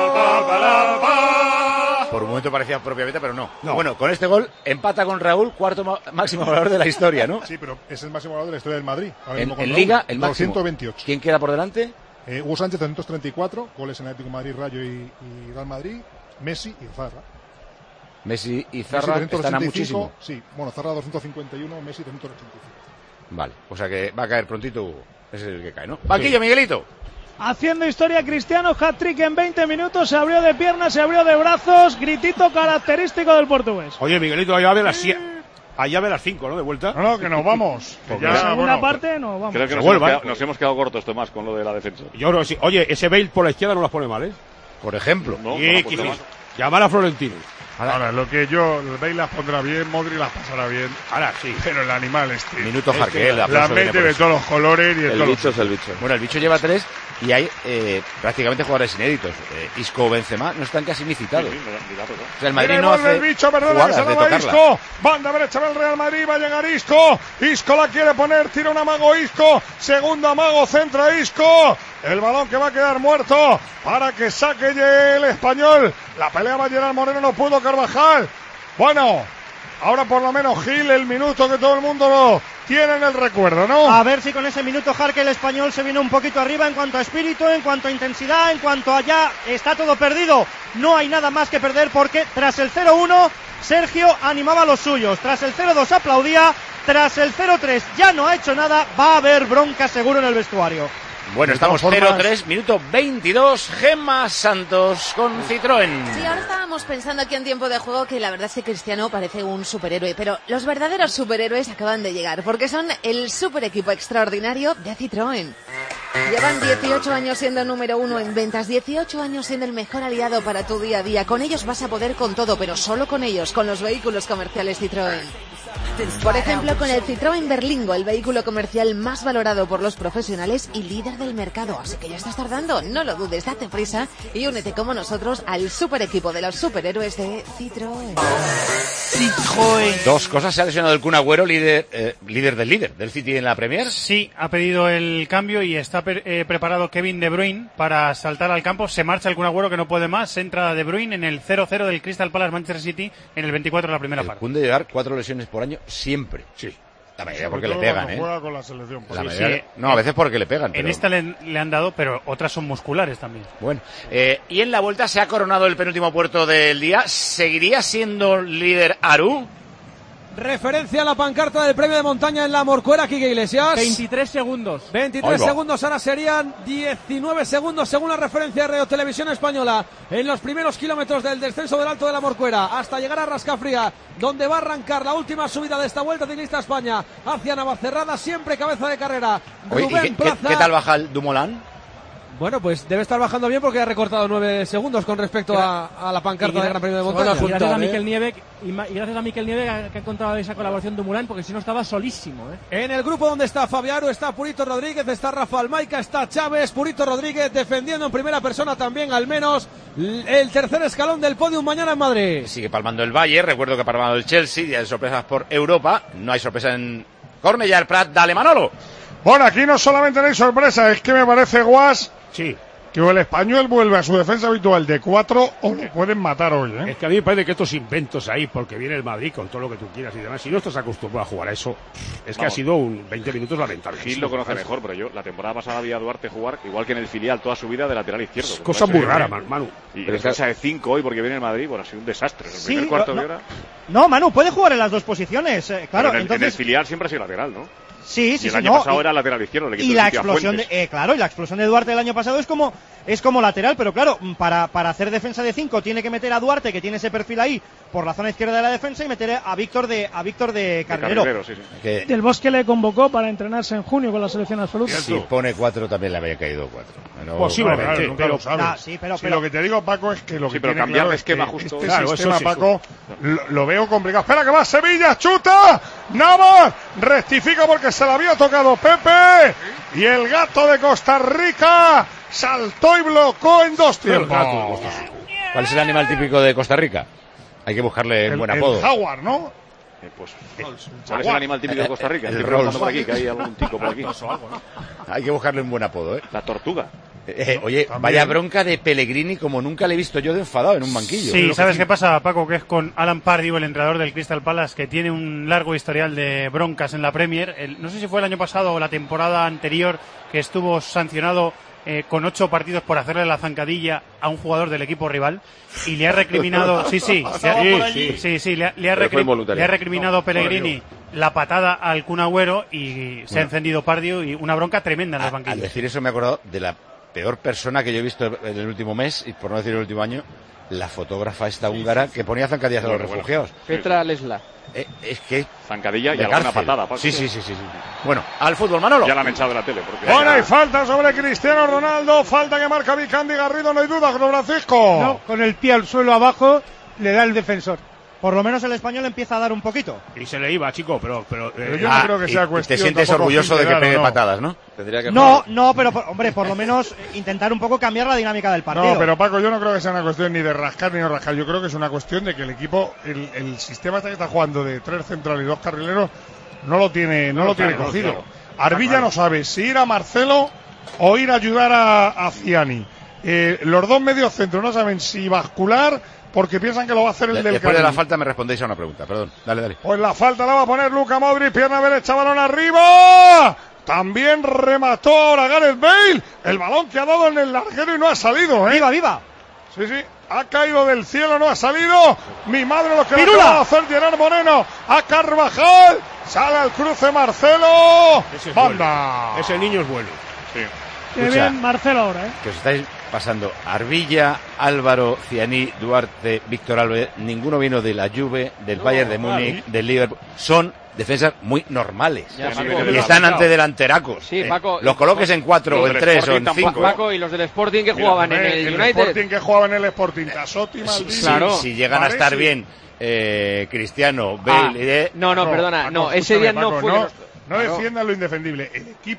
Por un momento parecía propiamente, pero no. Bueno, con este gol empata con Raúl, cuarto máximo goleador de la historia, ¿no? Sí, pero es el máximo goleador de la historia del Madrid. En Liga, el máximo. 228. ¿Quién queda por delante? Hugo Sánchez, 234. Goles en Atlético de Madrid, Rayo y Real Madrid. Messi y Zarra. Messi y Zarra están a muchísimo. Sí, bueno, Zarra 251, Messi 385. Vale, o sea que va a caer prontito Hugo. Ese es el que cae, ¿no? Banquillo, Miguelito. Haciendo historia Cristiano, hat-trick en 20 minutos, se abrió de piernas, se abrió de brazos, gritito característico del portugués. Oye, Miguelito, allá ve las 5, ¿no? De vuelta. No, que nos vamos. Ya, la segunda parte nos vamos. Creo que nos hemos quedado cortos, Tomás, con lo de la defensa. Yo creo que sí. Oye, ese Bale por la izquierda no las pone mal, ¿eh? Por ejemplo. No, llamar a Florentino. Ahora, lo que yo, el Bale las pondrá bien, Modri las pasará bien. Ahora sí. Pero el animal Minuto Jarque, la mete de todos los colores y de el bicho es el bicho. Bueno, el bicho lleva 3 y hay prácticamente jugadores inéditos. Isco o Benzema no están casi ni citados. O sea, el Madrid no hace el bicho, perdona, que se la va Isco. Banda derecha del Real Madrid, va a llegar Isco. Isco la quiere poner, tira un amago Isco. Segundo amago, centra Isco. El balón que va a quedar muerto para que saque el español. La pelea va a Gerard Moreno, no pudo Carvajal. Bueno, ahora por lo menos Gil, el minuto que todo el mundo lo tiene en el recuerdo, ¿no? A ver si con ese minuto Jarque el español se viene un poquito arriba en cuanto a espíritu, en cuanto a intensidad, en cuanto a ya está todo perdido. No hay nada más que perder porque tras el 0-1 Sergio animaba a los suyos. Tras el 0-2 aplaudía. Tras el 0-3 ya no ha hecho nada. Va a haber bronca seguro en el vestuario. Bueno, estamos 0-3, minuto 22, Gemma Santos con Citroën. Sí, ahora estábamos pensando aquí en tiempo de juego que la verdad es que Cristiano parece un superhéroe, pero los verdaderos superhéroes acaban de llegar, porque son el super equipo extraordinario de Citroën. Llevan 18 años siendo número 1 en ventas, 18 años siendo el mejor aliado para tu día a día. Con ellos vas a poder con todo, pero solo con ellos, con los vehículos comerciales Citroën. Por ejemplo, con el Citroën Berlingo, el vehículo comercial más valorado por los profesionales y líder del mercado. Así que ya estás tardando, no lo dudes, date prisa y únete como nosotros al super equipo de los superhéroes de Citroën. Citroën. Dos cosas, se ha lesionado el Kun Agüero, líder del City en la Premier. Sí, ha pedido el cambio y está preparado Kevin De Bruyne para saltar al campo. Se marcha el Kun Agüero, que no puede más. Entra De Bruyne en el 0-0 del Crystal Palace Manchester City en el 24 de la primera parte. Kun de llegar 4 lesiones por año siempre. Sí. La mayoría porque le pegan, juega con la selección. La mayoría, no, a veces porque le pegan. En esta le han dado, pero otras son musculares también. Bueno, y en la vuelta se ha coronado el penúltimo puerto del día. ¿Seguiría siendo líder Aru? Referencia a la pancarta del premio de montaña en la Morcuera, Quique Iglesias. 23 segundos. 23 segundos, ahora serían 19 segundos según la referencia de Radio Televisión Española en los primeros kilómetros del descenso del Alto de la Morcuera hasta llegar a Rascafría, donde va a arrancar la última subida de esta Vuelta Ciclista España hacia Navacerrada, siempre cabeza de carrera. Oye, ¿qué tal baja el Dumoulin? Bueno, pues debe estar bajando bien porque ha recortado 9 segundos con respecto a la pancarta del Gran Premio de Montaña. Y gracias a Mikel Nieve, que ha encontrado esa colaboración de Dumoulin, porque si no estaba solísimo. En el grupo donde está Fabiaru, está Purito Rodríguez, está Rafa Almaica, está Chávez, Purito Rodríguez defendiendo en primera persona también al menos el tercer escalón del podium mañana en Madrid. Sigue palmando el Bayern, recuerdo que ha palmado el Chelsea, día de sorpresas por Europa, no hay sorpresa en Cornellà, el Prat, dale Manolo. Bueno, aquí no solamente no hay sorpresa, es que me parece, Guas, sí, que o el español vuelve a su defensa habitual de 4 o le pueden matar hoy, ¿eh? Es que a mí me parece que estos inventos ahí, porque viene el Madrid con todo lo que tú quieras y demás, si no estás acostumbrado a jugar a eso, es que ha sido un 20 minutos lamentable. Gil lo conoce mejor, pero yo la temporada pasada vi a Duarte jugar igual que en el filial toda su vida de lateral izquierdo. Cosa muy rara, Manu. Y defensa de 5 hoy porque viene el Madrid, bueno, ha sido un desastre. El primer cuarto de hora. No, Manu, puede jugar en las dos posiciones, claro. En el filial siempre ha sido lateral, ¿no? Sí, y el año pasado era lateral izquierdo. Y la explosión y la explosión de Duarte del año pasado es como lateral, pero claro, para hacer defensa de 5 tiene que meter a Duarte, que tiene ese perfil ahí por la zona izquierda de la defensa, y meter a Víctor de Carrilero. Sí. Del Bosque le convocó para entrenarse en junio con la selección absoluta. Si pone 4 también le había caído 4. Posiblemente, pero lo que te digo, Paco, es que lo que pero tiene cambiar claro el es que esquema justo. este sistema, Paco, lo veo complicado. Espera que va Sevilla, chuta, Navas, rectifica porque se la había tocado Pepe, y el gato de Costa Rica saltó y bloqueó en 2 tiempos. ¿Cuál es el animal típico de Costa Rica? Hay que buscarle un buen apodo. El jaguar, ¿no? ¿Cuál es el animal típico de Costa Rica? El Rolls. Por aquí, que hay algún tico por aquí. Hay que buscarle un buen apodo, ¿eh? La tortuga. Oye, también. Vaya bronca de Pellegrini como nunca le he visto yo de enfadado en un banquillo. Sí, ¿sabes qué pasa, Paco? Que es con Alan Pardew, el entrenador del Crystal Palace, que tiene un largo historial de broncas en la Premier. No sé si fue el año pasado o la temporada anterior, que estuvo sancionado con 8 partidos por hacerle la zancadilla a un jugador del equipo rival, y le ha recriminado le ha recriminado Pellegrini la patada al Kun Agüero, y se ha encendido Pardew, y una bronca tremenda en el banquillo. Al decir eso me he acordado de la peor persona que yo he visto en el último mes, y por no decir el último año, la fotógrafa esta húngara que ponía zancadillas a los refugiados. Petra Lesla. Es que zancadilla y alguna patada. Sí. Bueno, al fútbol, Manolo. Ya la han echado de la tele. Bueno, hay falta sobre Cristiano Ronaldo, falta que marca Vicandi Garrido, no hay duda, Don Francisco. No, con el pie al suelo abajo le da el defensor. Por lo menos el español empieza a dar un poquito. Y se le iba, chico, pero yo no creo que sea cuestión. Te sientes orgulloso de que pegue patadas, ¿no? No, pero hombre, por lo menos intentar un poco cambiar la dinámica del partido. No, pero Paco, yo no creo que sea una cuestión ni de rascar ni no rascar. Yo creo que es una cuestión de que el equipo, el sistema este que está jugando de 3 centrales y 2 carrileros, no lo tiene cogido. Claro. Arvilla no sabe si ir a Marcelo o ir a ayudar a Ciani. Los 2 medios centros no saben si bascular, porque piensan que lo va a hacer el del Después de la falta me respondéis a una pregunta, perdón. Dale. Pues la falta la va a poner Luka Modric, pierna derecha, balón arriba. También remató ahora Gareth Bale. El balón que ha dado en el larguero y no ha salido, ¿eh? ¡Viva! Sí. Ha caído del cielo, no ha salido. Mi madre lo que le acaba de hacer Gerard Moreno a Carvajal. Sale al cruce Marcelo. Banda. Ese niño es bueno. Sí. Qué bien Marcelo ahora, ¿eh? Que os estáis pasando. Arvilla, Álvaro, Cianí, Duarte, Víctor Alves, ninguno vino de la Juve, del Bayern de Múnich, del Liverpool. Son defensas muy normales. Y están ante delanteracos. Sí, Paco. Los coloques en 4 o en 3 o en 5. Paco, y los del Sporting que jugaban en el United. Sporting que jugaban en el Sporting. Tasotti, Maldini. Claro. Si llegan a estar bien Cristiano, Bale... No, perdona. No, ese día no fue... No defiendan lo indefendible. El equipo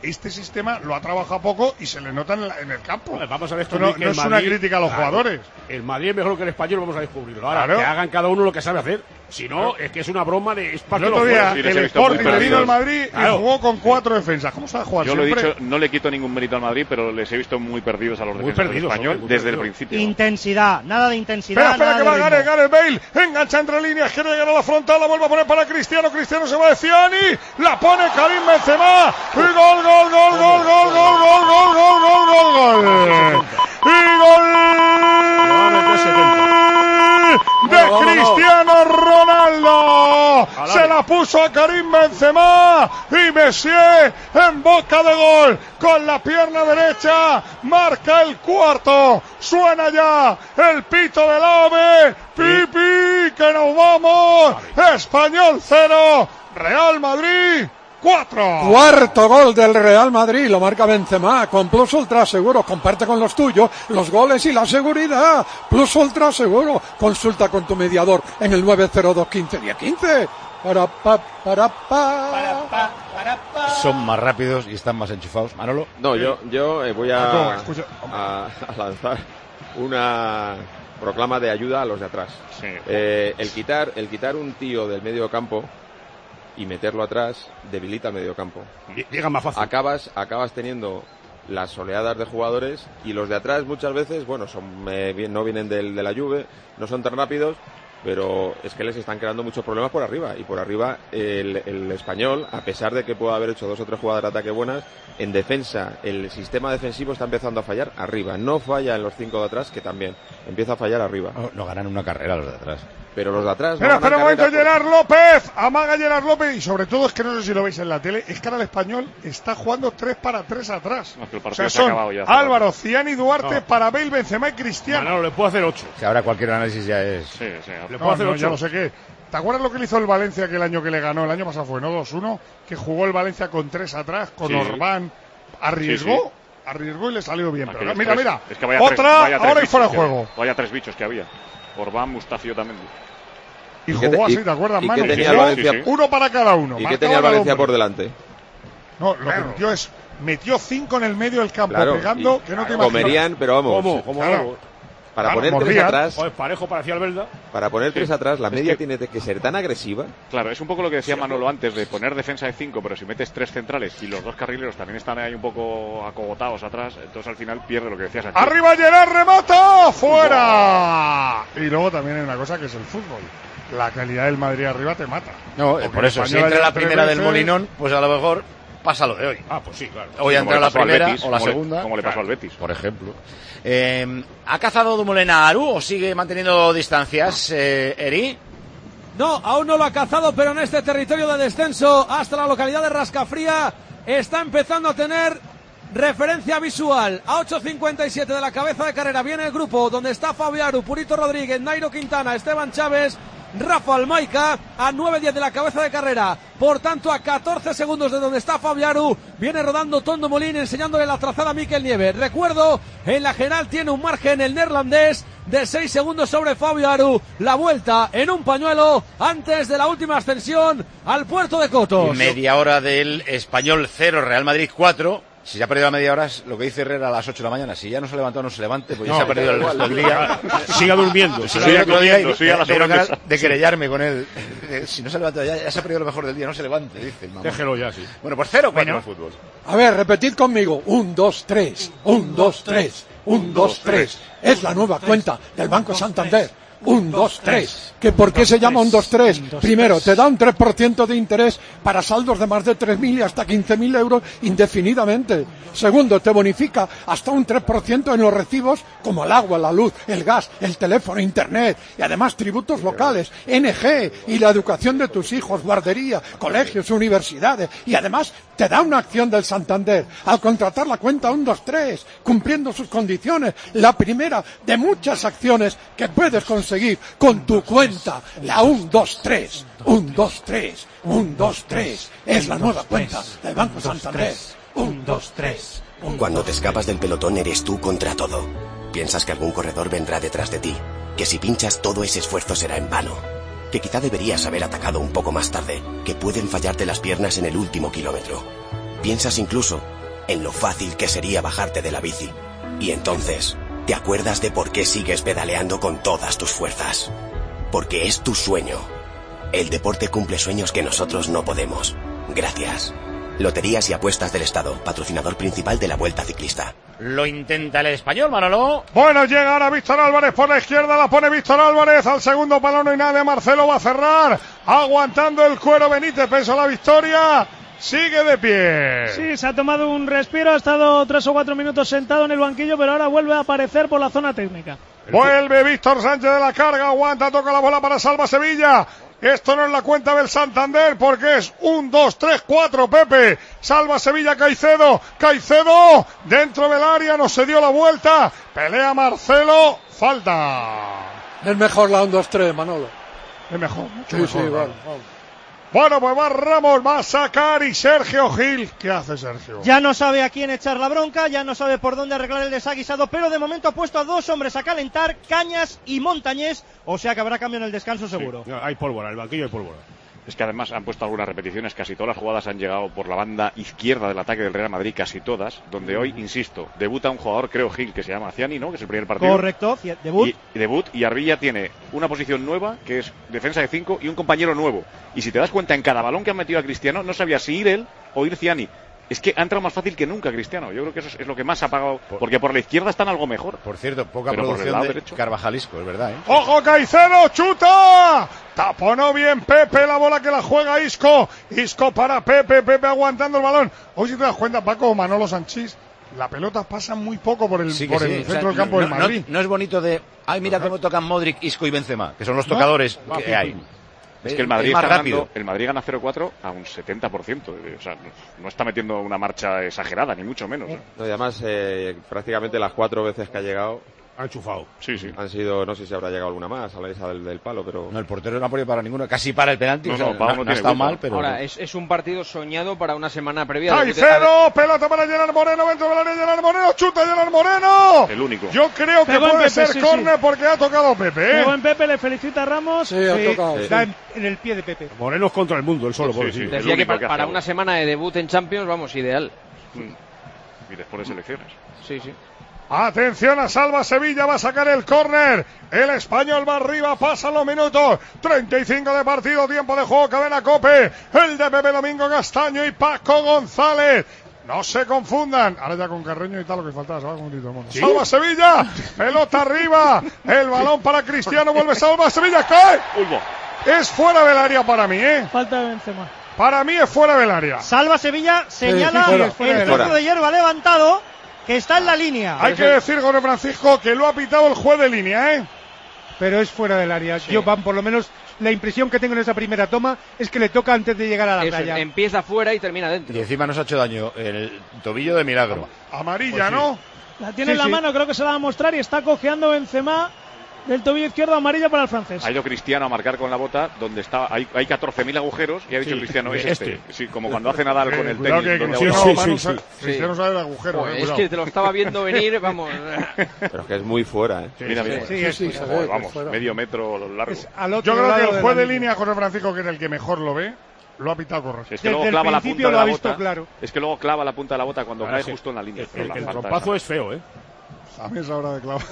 este sistema lo ha trabajado poco y se le nota en el campo. Vamos a ver esto no es una crítica a los jugadores. El Madrid es mejor que el Español, vamos a descubrirlo. Ahora, claro, que hagan cada uno lo que sabe hacer. Si no, es que es una broma de... El otro día el Sporting le vino al Madrid y jugó con 4 defensas. ¿Cómo sabe jugar? Yo siempre? lo he dicho, no le quito ningún mérito al Madrid, pero les he visto muy perdidos a los defensas del Español desde el principio. Intensidad, nada de intensidad. Espera que va a ganar Gareth Bale. Engancha entre líneas, quiere llegar a la frontal, la vuelve a poner para Cristiano. Cristiano se va de Ciani, la pone Karim Benzema. Y gol. De Cristiano Ronaldo. Se la puso a Karim Benzema y Messi en boca de gol con la pierna derecha marca el cuarto. Suena ya el pito del AVE. Pipi, que nos vamos. Español 0, Real Madrid 4. Cuarto gol del Real Madrid, lo marca Benzema, con Plus Ultra Seguro, comparte con los tuyos los goles y la seguridad. Plus Ultra Seguro, consulta con tu mediador en el 902 15 10 15. Son más rápidos y están más enchufados. Manolo. No, yo voy a lanzar una proclama de ayuda a los de atrás. Sí. El quitar un tío del medio campo y meterlo atrás debilita el medio campo. Llega más fácil. Acabas teniendo las oleadas de jugadores y los de atrás muchas veces, bueno, no vienen de la Juve, no son tan rápidos, pero es que les están creando muchos problemas por arriba. Y por arriba el Español, a pesar de que pueda haber hecho 2 o 3 jugadas de ataque buenas, en defensa el sistema defensivo está empezando a fallar arriba. No falla en los 5 de atrás, que también empieza a fallar arriba. No ganan una carrera los de atrás. Pero los de atrás... Espera un momento, Gerard López. Amaga Gerard López. Y sobre todo, es que no sé si lo veis en la tele, es que ahora el Español está jugando 3 para 3 atrás. No, o sea, son Álvaro, Ciani, Duarte, para Bale, Benzema y Cristiano. No, le puedo hacer 8. Que ahora cualquier análisis ya es... Sí. Le puedo hacer 8. Ya lo sé que... ¿Te acuerdas lo que le hizo el Valencia aquel año que le ganó? El año pasado fue, ¿no? 2-1. Que jugó el Valencia con 3 atrás, con Orbán. Arriesgó y le salió bien. Pero mira. Es que vaya ahora y fuera de juego. Vaya 3 bichos que había. Orbán, Mustafi, también. Y jugó así, ¿te acuerdas, Manu? ¿Y qué tenía el Valencia? Uno para cada uno. ¿Y qué tenía el Valencia por delante? No, lo que metió 5 en el medio del campo, pegando, que no te imaginas. Comerían, pero vamos. ¿Cómo? Para poner 3 atrás. Parejo parecía Albelda. Para poner 3 atrás, la media tiene que ser tan agresiva. Claro, es un poco lo que decía Manolo antes, de poner defensa de 5, pero si metes 3 centrales y los 2 carrileros también están ahí un poco acogotados atrás, entonces al final pierde lo que decías antes. ¡Arriba Gerard, remata! ¡Fuera! Y luego también hay una cosa que es el fútbol. La calidad del Madrid arriba te mata. No, por eso, si entra la primera del Molinón, pues a lo mejor pasa lo de hoy. Pues sí, claro. Hoy entra la primera o la segunda. Como le pasó al Betis, por ejemplo. ¿Ha cazado Dumoulin a Aru o sigue manteniendo distancias, Eri? No, aún no lo ha cazado, pero en este territorio de descenso hasta la localidad de Rascafría está empezando a tener referencia visual. A 8.57 de la cabeza de carrera viene el grupo donde está Fabio Aru, Purito Rodríguez, Nairo Quintana, Esteban Chávez, Rafa Almaica. A 9.10 de la cabeza de carrera, por tanto a 14 segundos de donde está Fabio Aru, viene rodando Tondo Molín enseñándole la trazada a Mikel Nieve. Recuerdo, en la general tiene un margen el neerlandés de 6 segundos sobre Fabio Aru. La vuelta en un pañuelo antes de la última ascensión al puerto de Cotos. Media hora del Español 0, Real Madrid 4. Si se ha perdido la media hora, es lo que dice Herrera a las 8 de la mañana. Si ya no se ha levantado, no se levante, pues ya se ha perdido el resto del día. Siga durmiendo. De querellarme con él. Si no se ha levantado, ya se ha perdido lo mejor del día, no se levante, dice el mamá. Déjelo ya, sí. Bueno, pues 0-4 en el fútbol. A ver, repetid conmigo. 1, 2, 3. 1, 2, 3. 1, 2, 3. Es la nueva cuenta del Banco Santander. 1, 2, 3. ¿Que por qué se llama 1, 2, 3? Primero, te da un 3% de interés para saldos de más de 3.000 y hasta 15.000 euros indefinidamente. Segundo, te bonifica hasta un 3% en los recibos como el agua, la luz, el gas, el teléfono, internet y además tributos locales, NG y la educación de tus hijos, guardería, colegios, universidades y además te da una acción del Santander al contratar la cuenta 1, 2, 3, cumpliendo sus condiciones, la primera de muchas acciones que puedes conseguir con tu cuenta, la 1, 2, 3, 1, 2, 3, 1, 2, 3, es la nueva cuenta del Banco Santander. 1, 2, 3. Cuando te escapas del pelotón eres tú contra todo. Piensas que algún corredor vendrá detrás de ti, que si pinchas todo ese esfuerzo será en vano, que quizá deberías haber atacado un poco más tarde, que pueden fallarte las piernas en el último kilómetro. Piensas incluso en lo fácil que sería bajarte de la bici. Y entonces, te acuerdas de por qué sigues pedaleando con todas tus fuerzas. Porque es tu sueño. El deporte cumple sueños que nosotros no podemos. Gracias. Loterías y Apuestas del Estado, patrocinador principal de la Vuelta Ciclista. Lo intenta el Español, Manolo. Bueno, llega ahora Víctor Álvarez por la izquierda, la pone Víctor Álvarez al segundo palo, no hay nadie, Marcelo va a cerrar, aguantando el cuero Benítez, pensó la victoria, sigue de pie. Sí, se ha tomado un respiro, ha estado 3 o 4 minutos sentado en el banquillo, pero ahora vuelve a aparecer por la zona técnica. Vuelve Víctor Sánchez de la carga, aguanta, toca la bola para Salva Sevilla. Esto no es la cuenta del Santander porque es 1, 2, 3, 4, Pepe. Salva Sevilla, Caicedo. Caicedo dentro del área, no se dio la vuelta. Pelea Marcelo, falta. Es mejor la 1, 2, 3, Manolo. Es mejor, mucho sí, mejor. Sí, vale. Bueno, pues va Ramos, va a sacar y Sergio Gil. ¿Qué hace Sergio? Ya no sabe a quién echar la bronca, ya no sabe por dónde arreglar el desaguisado, pero de momento ha puesto a 2 hombres a calentar, Cañas y Montañés, o sea que habrá cambio en el descanso seguro. Sí, hay pólvora, el banquillo hay pólvora. Es que además han puesto algunas repeticiones, casi todas las jugadas han llegado por la banda izquierda del ataque del Real Madrid, casi todas, donde hoy, insisto, debuta un jugador, creo Gil, que se llama Ciani, ¿no? Que es el primer partido. Correcto, debut. Y Arbilla tiene una posición nueva, que es defensa de 5, y un compañero nuevo. Y si te das cuenta, en cada balón que han metido a Cristiano, no sabía si ir él o ir Ciani. Es que ha entrado más fácil que nunca Cristiano. Yo creo que eso es lo que más ha pagado, porque por la izquierda están algo mejor. Por cierto, poca pero producción de derecho. Carvajalisco, es verdad, ¿eh? ¡Ojo, Caicedo! ¡Chuta! Taponó bien Pepe, la bola que la juega Isco. Isco para Pepe, Pepe aguantando el balón. Hoy si te das cuenta, Paco, Manolo Sanchís, la pelota pasa muy poco por el, centro del campo del Madrid. No es bonito de, ay, mira cómo tocan Modric, Isco y Benzema, que son los tocadores que hay. Es que el Madrid, más rápido. El Madrid gana 0-4 a un 70%. O sea, no está metiendo una marcha exagerada, ni mucho menos. No, y además, prácticamente las 4 veces que ha llegado, ha enchufado. Sí. Han sido, no sé si habrá llegado alguna más a la esa del palo, pero... No, el portero no ha podido para ninguna, casi para el penalti. No, o sea, no ha estado mal, pero... Ahora, es un partido soñado para una semana previa. Caicedo, pelota para Gerard Moreno, dentro del área Gerard Moreno, chuta Gerard Moreno. El único. Yo creo que puede ser córner porque ha tocado Pepe. Qué buen Pepe, le felicita a Ramos. Sí, ha tocado. Está en el pie de Pepe. Moreno es contra el mundo, él solo, sí. Decía que para una semana de debut en Champions, vamos, ideal. Y después de selecciones. Sí. Atención a Salva Sevilla, va a sacar el córner. El Español va arriba, pasan los minutos. 35 de partido, tiempo de juego, cadena COPE. El de Pepe Domingo Castaño y Paco González. No se confundan. Ahora ya con Carreño y tal lo que faltaba. Se va con un tito, ¿sí? Salva Sevilla, pelota arriba. El balón para Cristiano, vuelve Salva Sevilla, cae. Es fuera del área para mí, Falta de Benzema. Para mí es fuera del área. Salva Sevilla, señala el centro de hierba levantado, que está en la línea. Hay que decir, Jorge Francisco, que lo ha pitado el juez de línea, Pero es fuera del área. Sí. Yo, por lo menos, la impresión que tengo en esa primera toma es que le toca antes de llegar a la raya. Empieza fuera y termina dentro. Y encima nos ha hecho daño el tobillo de milagro. Amarilla, pues ¿no? La tiene en la mano, creo que se la va a mostrar y está cojeando Benzema del tobillo izquierdo, amarilla para el francés. Ha ido Cristiano a marcar con la bota donde está, hay 14.000 agujeros y ha dicho Cristiano, es este. Sí, como cuando hace Nadal con el tenis. Cristiano sabe el agujero. Es que te lo estaba viendo venir, vamos. Pero es que es muy fuera, Mira. Vamos, medio metro largo. Yo creo que el juez de línea, Jorge Francisco, que es el que mejor lo ve, lo ha pitado correcto. Es que luego clava la punta de la bota. Claro. Es que luego clava la punta de la bota cuando cae justo en la línea. El trompazo es feo, A mí es hora de clavar.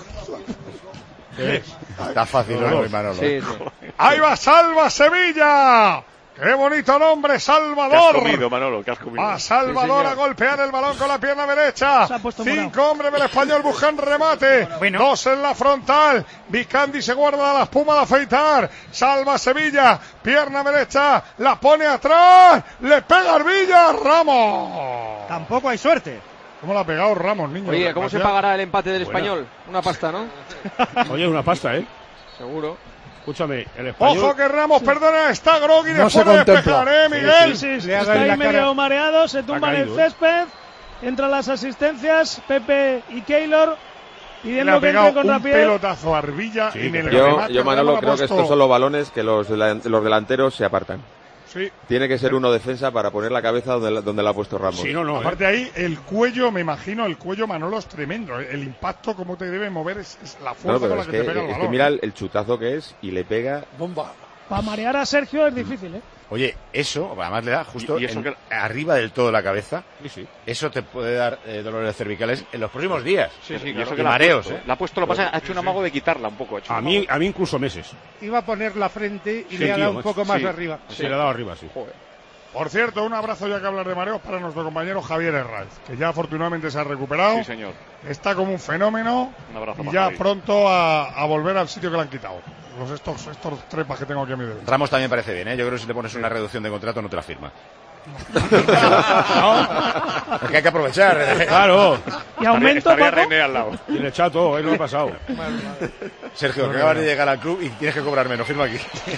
Está fácil, ¿no, Manolo? Sí. Ahí va Salva Sevilla. ¡Qué bonito nombre, Salvador! ¿Qué has comido, Manolo? ¿Qué has comido? Va Salvador a golpear el balón con la pierna derecha. 5 hombres del Español buscan remate. 2 en la frontal. Vizcandi se guarda la espuma de afeitar. Salva Sevilla. Pierna derecha. La pone atrás. Le pega Arbilla. Ramos. Tampoco hay suerte. ¿Cómo la ha pegado Ramos, niño? Oye, ¿cómo se pagará el empate del Español? Una pasta, ¿no? Oye, una pasta, Seguro. Escúchame, el Español... Ojo que Ramos, perdona, está Grogui, no después de despejar, Miguel. Sí, está ahí medio mareado, se tumba en el césped, entran las asistencias, Pepe y Keylor, pidiendo que entre con rapidez. Un pelotazo a Arbilla en el remate. Yo, Manolo, creo que estos son los balones que los delanteros se apartan. Sí. Tiene que ser uno defensa para poner la cabeza donde la ha puesto Ramos. Sí, aparte ahí, el cuello, me imagino, el cuello, Manolo, es tremendo. El impacto, cómo te debe mover, es la fuerza con la que te pega el balón. Es que mira el chutazo que es y le pega... Bomba. Para marear a Sergio es difícil, ¿eh? Oye, eso, además le da justo Y eso arriba del todo de la cabeza. Eso te puede dar dolores cervicales en los próximos días. Sí, y eso que mareos, la ha puesto, lo pasa, ha hecho un amago de quitarla un poco. A mí incluso meses. Iba a poner la frente y le ha dado un poco más arriba. Se le ha dado arriba, sí. Joder. Por cierto, un abrazo ya que hablar de mareos para nuestro compañero Javier Herranz, que ya afortunadamente se ha recuperado. Sí, señor. Está como un fenómeno. Un abrazo y para ya Javi. pronto a volver al sitio que le han quitado. Estos trepas que tengo aquí a mi derecha. Ramos también parece bien, ¿eh? Yo creo que si le pones una reducción de contrato no te la firma. Es que hay que aprovechar. Claro. Y aumento, estaría Paco. René al lado. Y le he echado todo, lo he pasado. Sergio, que acabas de llegar al club y tienes que cobrar menos, firma aquí.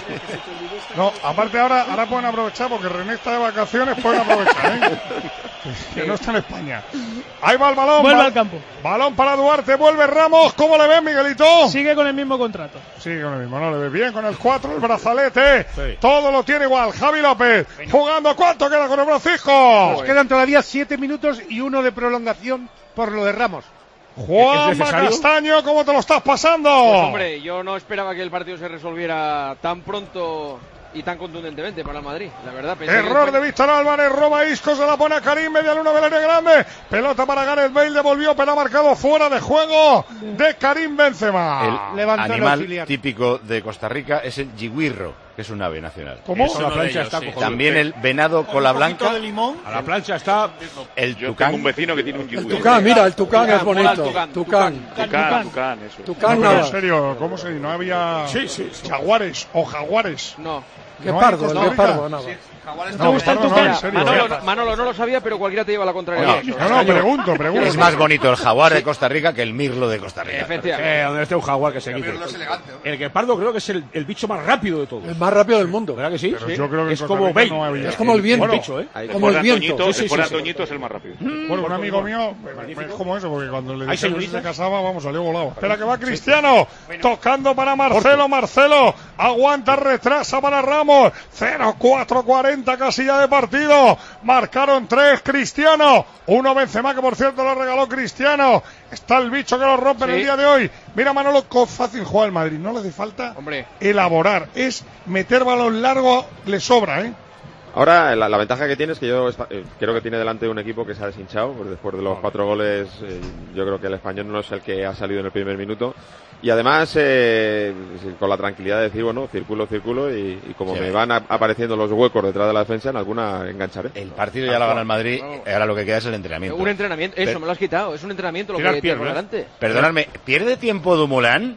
No, aparte ahora pueden aprovechar porque René está de vacaciones, pueden aprovechar, ¿eh? Que no está en España. Ahí va el balón. Vuelve al campo. Balón para Duarte, vuelve Ramos. ¿Cómo le ves, Miguelito? Sigue con el mismo contrato. Sí, con el mismo, no le ves bien con el 4, el brazalete. Sí. Todo lo tiene igual. Javi López jugando. ¿Cuánto queda con el Francisco? Nos quedan todavía 7 minutos y 1 de prolongación por lo de Ramos. Juanma Castaño, ¿cómo te lo estás pasando? Pues hombre, yo no esperaba que el partido se resolviera tan pronto y tan contundentemente para el Madrid, la verdad. Error de Víctor Álvarez, roba Isco, se la pone a Karim, media luna del área grande, pelota para Gareth Bale, devolvió, pero ha marcado fuera de juego de Karim Benzema. El animal típico de Costa Rica es el yigüirro, que es un ave nacional. ¿Cómo? Eso, la plancha está cojonudo. También el venado cola blanca. de limón. A la plancha está El Yo tucán. tengo un vecino que tiene un yigüirro. Tucán, mira, el Tucán es bonito. Tucán. Tucán. Eso. Tucán No, pero nada. en serio, ¿cómo se dice? No había jaguares o jaguares. No. Qué No hay pardo, Costa qué Rica. pardo, nada. No, gusta el pardo no, Tucán? en serio. Manolo no lo sabía, pero cualquiera te lleva la contraria. No, pregunto. Es más bonito el jaguar de Costa Rica que el mirlo de Costa Rica. Efectivamente. donde esté un jaguar que se quite. El guepardo creo que es el bicho más rápido de todos. El más rápido del mundo. ¿Verdad que sí? Pero yo creo que es en como Costa Rica Bale. no había. Es como el viento. Buen bicho, ¿eh? Como el viento. Fuera Toñito es el más rápido. Bueno, un amigo mío es como eso, porque cuando le ¿Hay dijeron que se señoritas? casaba, vamos, salió volado. Espera que va Cristiano, tocando para Marcelo, aguanta, retrasa para Ramos, 0-4-40 casilla de partido, marcaron 3 Cristiano, 1 Benzema, que por cierto lo regaló Cristiano, está el bicho que lo rompe en el día de hoy. Mira Manolo, con fácil juega el Madrid, no le hace falta elaborar, es meter balón largo, le sobra, ¿eh? Ahora, la ventaja que tiene es que yo creo que tiene delante un equipo que se ha deshinchado, pues después de los 4 goles, yo creo que el español no es el que ha salido en el primer minuto. Y además, con la tranquilidad de decir, bueno, circulo, y como me van apareciendo los huecos detrás de la defensa, en alguna engancharé. El partido ya lo gana el Madrid, ahora lo que queda es el entrenamiento. Un entrenamiento, eso me lo has quitado, es un entrenamiento lo que tiene por delante. Perdonadme, ¿pierde tiempo Dumoulin?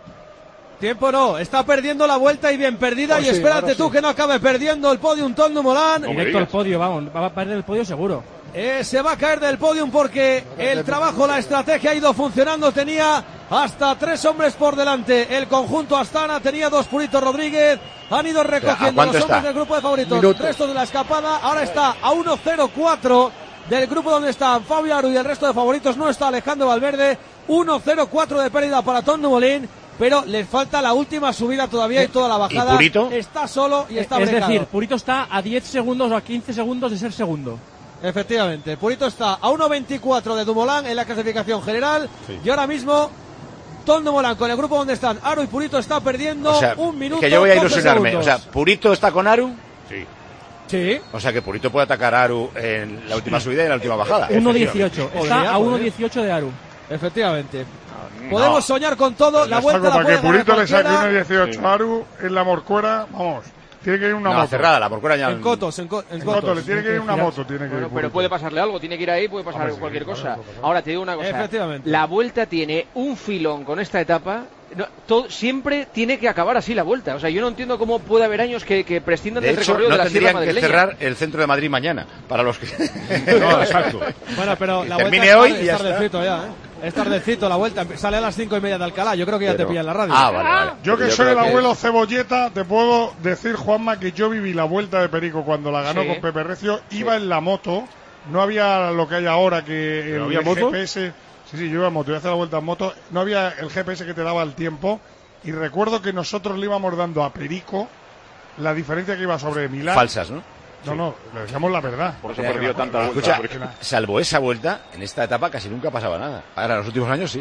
Tiempo no, está perdiendo la vuelta y bien perdida. Pues y sí, espérate ahora tú sí. que no acabe perdiendo el podium Tom Dumoulin. Directo al podio, vamos, va a perder el podio seguro. Se va a caer del podium porque el trabajo, la estrategia ha ido funcionando. Tenía hasta 3 hombres por delante. El conjunto Astana tenía 2 Purito Rodríguez. Han ido recogiendo los hombres del grupo de favoritos. El resto de la escapada ahora está a 1-0-4 del grupo donde están Fabio Aru y el resto de favoritos. No está Alejandro Valverde. 1-0-4 de pérdida para Tom Dumoulin. Pero les falta la última subida todavía y toda la bajada. ¿Y Purito? Está solo y está Es brecado. decir, Purito está a 10 segundos o a 15 segundos de ser segundo. Efectivamente, Purito está a 1.24 de Dumoulin en la clasificación general. Sí. Y ahora mismo Tom Dumoulin con el grupo donde están Aru y Purito está perdiendo 1 minuto. Que yo voy a 12 ilusionarme. segundos. O sea, ¿Purito está con Aru? Sí. Sí. O sea que Purito puede atacar a Aru en la última subida y en la última bajada. 1.18, está a Podría. 1.18 de Aru. Efectivamente. Podemos soñar con todo. La vuelta la para puede que Purito ganar le saque cualquiera. 1.18 a Aru en la Morcuera, vamos. Tiene que ir una No, moto. cerrada, la Morcuera ya. En Cotos, en En Coto, Cotos. le tiene que ir una moto. Tiene que ir Bueno, pero Purito. puede pasarle algo, tiene que ir ahí, puede pasar Hombre, sí, cualquier claro, cosa. claro. Ahora te digo una cosa, Efectivamente. la vuelta tiene un filón con esta etapa. Siempre tiene que acabar así la vuelta. O sea, yo no entiendo cómo puede haber años que prescindan De del hecho, recorrido no de la Sierra tendrían que Madrileña. cerrar el centro de Madrid mañana. Para los que. No, exacto. Bueno, pero Que la termine vuelta hoy y ya es tardecito ya, ¿eh? Es tardecito la vuelta. Sale a las 5:30 de Alcalá. Yo creo que ya te pilla en la radio. Ah, vale. Yo que Yo soy creo el que- abuelo cebolleta, te puedo decir, Juanma, que yo viví la vuelta de Perico cuando la ganó Sí. con Pepe Recio. Iba en la moto, no había lo que hay ahora, que el había moto? GPS. Sí, yo iba en moto, iba a hacer la vuelta en moto. No había el GPS que te daba el tiempo. Y recuerdo que nosotros le íbamos dando a Perico la diferencia que iba sobre Milán. Falsas, ¿no? No, le decíamos la verdad. Por eso perdió tanta vuelta. Escucha, porque- salvo esa vuelta, en esta etapa casi nunca pasaba nada. Ahora, en los últimos años sí.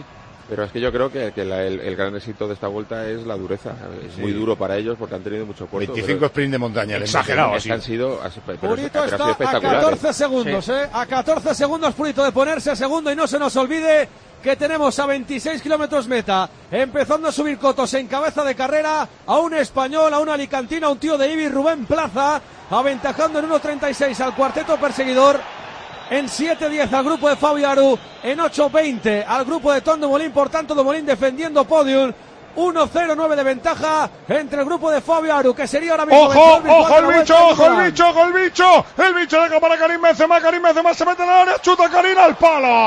Pero es que yo creo que el gran éxito de esta vuelta es la dureza. Es muy duro para ellos porque han tenido mucho puerto. 25 sprint de montaña. Exagerado, así. Han sido, Purito está a 14 segundos, A 14 segundos, Purito, de ponerse segundo, y no se nos olvide que tenemos a 26 kilómetros meta, empezando a subir cotos en cabeza de carrera, a un español, a un alicantino, a un tío de Ibi, Rubén Plaza, aventajando en 1.36 al cuarteto perseguidor, en 7.10 al grupo de Fabio Aru, en 8.20 al grupo de Tom Dumoulin. Por tanto, Dumoulin defendiendo podium. 1.09 de ventaja entre el grupo de Fabio Aru, que sería ahora mismo... ¡Ojo el bicho! El bicho deja para Karim Benzema se mete en el área, chuta Karim al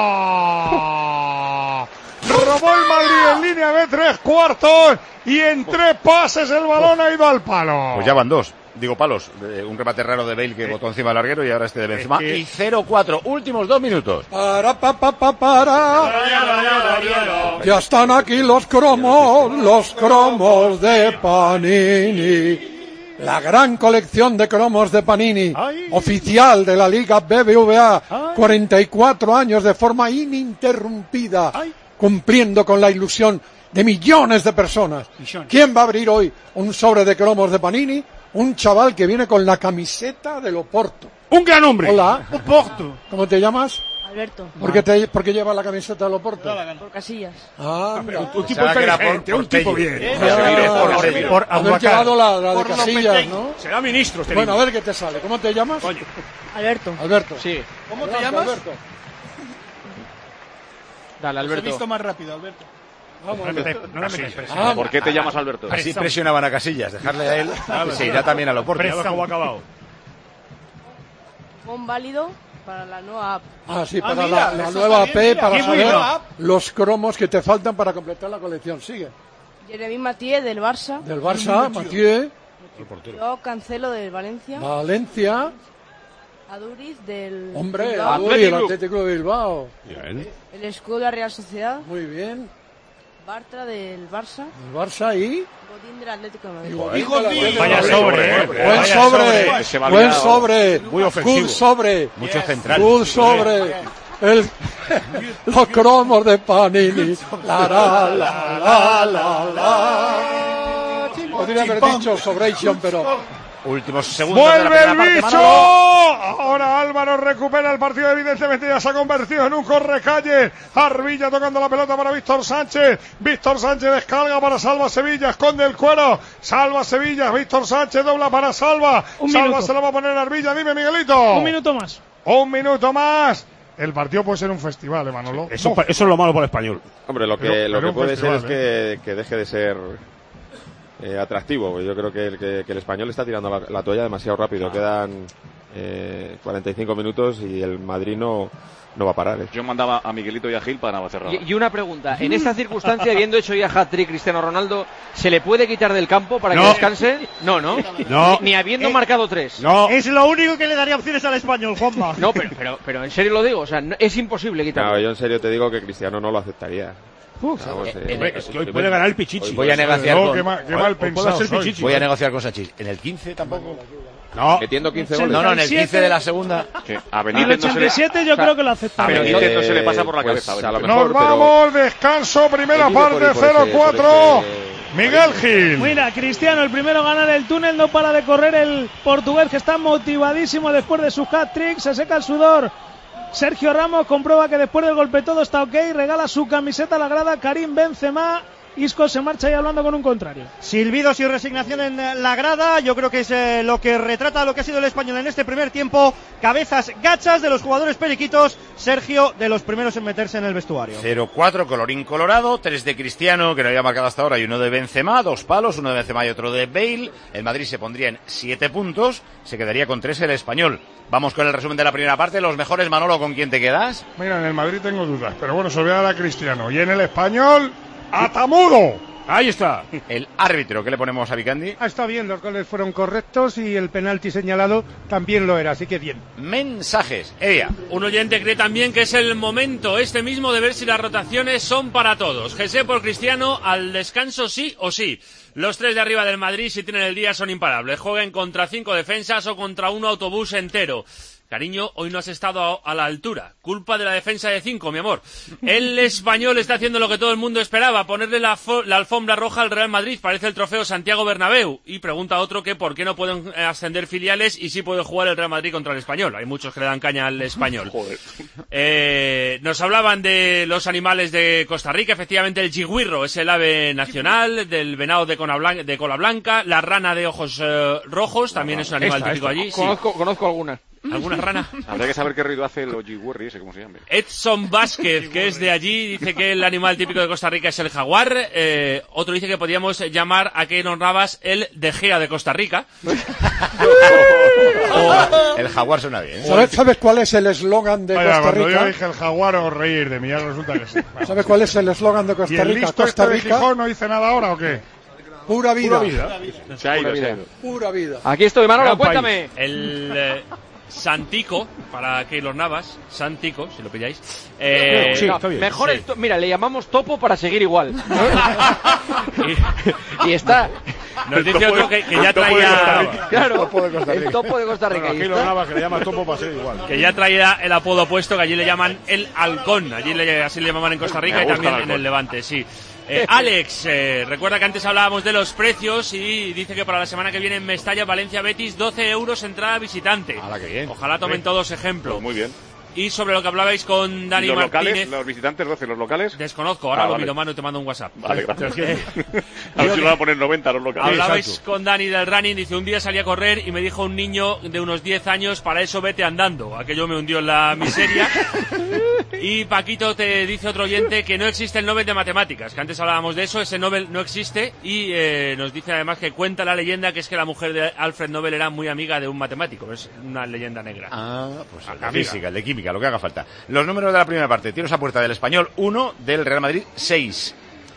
palo. Robó el Madrid en línea de 3/4 y en 3 pases el balón ha ido al palo. Pues ya van 2. Digo palos, un remate raro de Bale que botó encima del larguero y ahora este de Benzema. Y 0-4, últimos 2 minutos. Para. Ya están aquí los cromos de Panini. La gran colección de cromos de Panini, oficial de la Liga BBVA. 44 años de forma ininterrumpida, cumpliendo con la ilusión de millones de personas. ¿Quién va a abrir hoy un sobre de cromos de Panini? Un chaval que viene con la camiseta del Oporto. ¡Un gran hombre! Hola. Oporto. ¿Cómo te llamas? Alberto. ¿Por qué llevas la camiseta del Oporto? Por Casillas. Un tipo inteligente, un tipo bien. Por haber llegado la de Casillas, ¿no? Será ministro. Bueno, a ver qué te sale. ¿Cómo te llamas? Alberto. Sí. ¿Cómo te llamas? Alberto. Dale, Alberto. He visto más rápido, Alberto. ¿Por qué te llamas Alberto? Así presionaban a Casillas, dejarle a él y se irá también a Oporto. Acabado. Un válido para la nueva app. Sí, para la nueva app, para saber los cromos que te faltan para completar la colección. Sigue. Jeremy Mathieu del Barça. Mathieu. Yo Cancelo del Valencia. Aduriz del Aduriz, el Atlético de Bilbao. Bien. El escudo de la Real Sociedad. Muy bien. Bartra del Barça. El Barça y Godín del Atlético de Madrid. Vaya sobre, Buen sobre. Muy ofensivo. Full sobre. Mucho central. Full sobre. Los cromos de Panini. Podría haber dicho Sobration, pero... Últimos segundos ¡Vuelve de la primera el parte, bicho! Ahora Álvaro recupera el partido, evidentemente ya se ha convertido en un correcalle. Arbilla tocando la pelota para Víctor Sánchez. Víctor Sánchez descarga para Salva Sevilla, esconde el cuero. Salva Sevilla, Víctor Sánchez dobla para Salva. Salva se lo va a poner Arbilla, dime Miguelito. Un minuto más. El partido puede ser un festival, Manolo. Eso es lo malo para el español. Hombre, lo que puede ser es que deje de ser atractivo. Yo creo que el español está tirando la toalla demasiado rápido. Quedan 45 minutos y el Madrid no va a parar. Yo mandaba a Miguelito y a Gil para cerrar. Y una pregunta, en esta circunstancia, habiendo hecho ya hat-trick Cristiano Ronaldo, ¿se le puede quitar del campo para que descanse? No. Ni habiendo marcado 3. No. Es lo único que le daría opciones al español, Juanma. No, pero en serio lo digo, o sea, es imposible quitarlo. No, yo en serio te digo que Cristiano no lo aceptaría. Es que hoy puede ganar el Pichichi. Voy a negociar Voy a negociar con Sánchez. ¿En el 15 tampoco? No. Metiendo 15 goles. No, en el 15 de la segunda. En el 87 yo creo que lo acepta. Pero no se le pasa por la cabeza. Nos vamos, descanso, primera parte, 0-4. Miguel Gil. Mira, Cristiano, el primero a ganar el túnel, no para de correr el portugués, que está motivadísimo después de su hat-trick, se seca el sudor. Sergio Ramos comprueba que después del golpe todo está ok, regala su camiseta a la grada. Karim Benzema, Isco se marcha ahí hablando con un contrario. Silbidos y resignación en la grada, yo creo que es lo que retrata lo que ha sido el español en este primer tiempo. Cabezas gachas de los jugadores periquitos, Sergio de los primeros en meterse en el vestuario. 0-4, colorín colorado, 3 de Cristiano, que no había marcado hasta ahora, y 1 de Benzema, 2 palos, 1 de Benzema y otro de Bale. El Madrid se pondría en 7 puntos, se quedaría con 3 el español. Vamos con el resumen de la primera parte. Los mejores, Manolo, ¿con quién te quedas? Mira, en el Madrid tengo dudas, pero bueno, se lo voy a dar a Cristiano. Y en el español, ¡Atamudo! Ahí está. El árbitro, ¿qué le ponemos a Vicandi? Está bien, los goles fueron correctos y el penalti señalado también lo era, así que bien. Mensajes, Elia. Un oyente cree también que es el momento mismo de ver si las rotaciones son para todos. José por Cristiano, al descanso sí o sí. Los 3 de arriba del Madrid, si tienen el día, son imparables. Jueguen contra 5 defensas o contra un autobús entero. Cariño, hoy no has estado a la altura. Culpa de la defensa de 5, mi amor. El Español está haciendo lo que todo el mundo esperaba, ponerle la alfombra roja al Real Madrid. Parece el trofeo Santiago Bernabéu. Y pregunta otro que por qué no pueden ascender filiales y sí puede jugar el Real Madrid contra el Español. Hay muchos que le dan caña al Español. Nos hablaban de los animales de Costa Rica. Efectivamente, el chigüirro es el ave nacional, del venado de cola blanca, la rana de ojos rojos, también es un animal típico allí. Conozco alguna. ¿Alguna rana? Habría que saber qué ruido hace el ojigüerri ese, ¿cómo se llama? Edson Vázquez, que es de allí, dice que el animal típico de Costa Rica es el jaguar. Otro dice que podríamos llamar a Keylor Navas el De Gea de Costa Rica. El jaguar suena bien. ¿Sabes cuál es el eslogan de Costa Rica? Cuando yo dije el jaguar os reír de mí, ya resulta que sí. ¿Sabes cuál es el eslogan de Costa Rica? ¿Y el listo Costa este de Rica Gijón no dice nada ahora o qué? Pura vida. Se ha ido. Pura vida. Aquí estoy, Manolo, cuéntame. El Santico, para Keylor Navas, Santico, si lo pilláis. Sí, mejor sí. Mira, le llamamos topo para seguir igual. y está. Nos dice otro que ya traía. Claro, el topo de Costa Rica. Bueno, Keylor Navas, que le llama topo para seguir igual. Que ya traía el apodo puesto, que allí le llaman el halcón. Allí así le llamaban en Costa Rica y también en el Levante, sí. Alex, recuerda que antes hablábamos de los precios y dice que para la semana que viene en Mestalla, Valencia Betis, 12 euros entrada visitante. Qué bien. Ojalá tomen todos ejemplo. Pues muy bien. Y sobre lo que hablabais con Dani ¿Y los Martínez. Locales, los visitantes 12, los locales? Desconozco, ahora lo miro mano y te mando un WhatsApp. Vale, gracias. A ver si lo van a poner 90 los locales. Hablabais Exacto. con Dani del running, dice, un día salí a correr y me dijo un niño de unos 10 años, para eso vete andando. Aquello me hundió en la miseria. Y Paquito te dice otro oyente que no existe el Nobel de Matemáticas, que antes hablábamos de eso, ese Nobel no existe y nos dice además que cuenta la leyenda que es que la mujer de Alfred Nobel era muy amiga de un matemático, es una leyenda negra. Pues el de física, el de química, lo que haga falta. Los números de la primera parte, tiros a puerta del Español 1, del Real Madrid 6.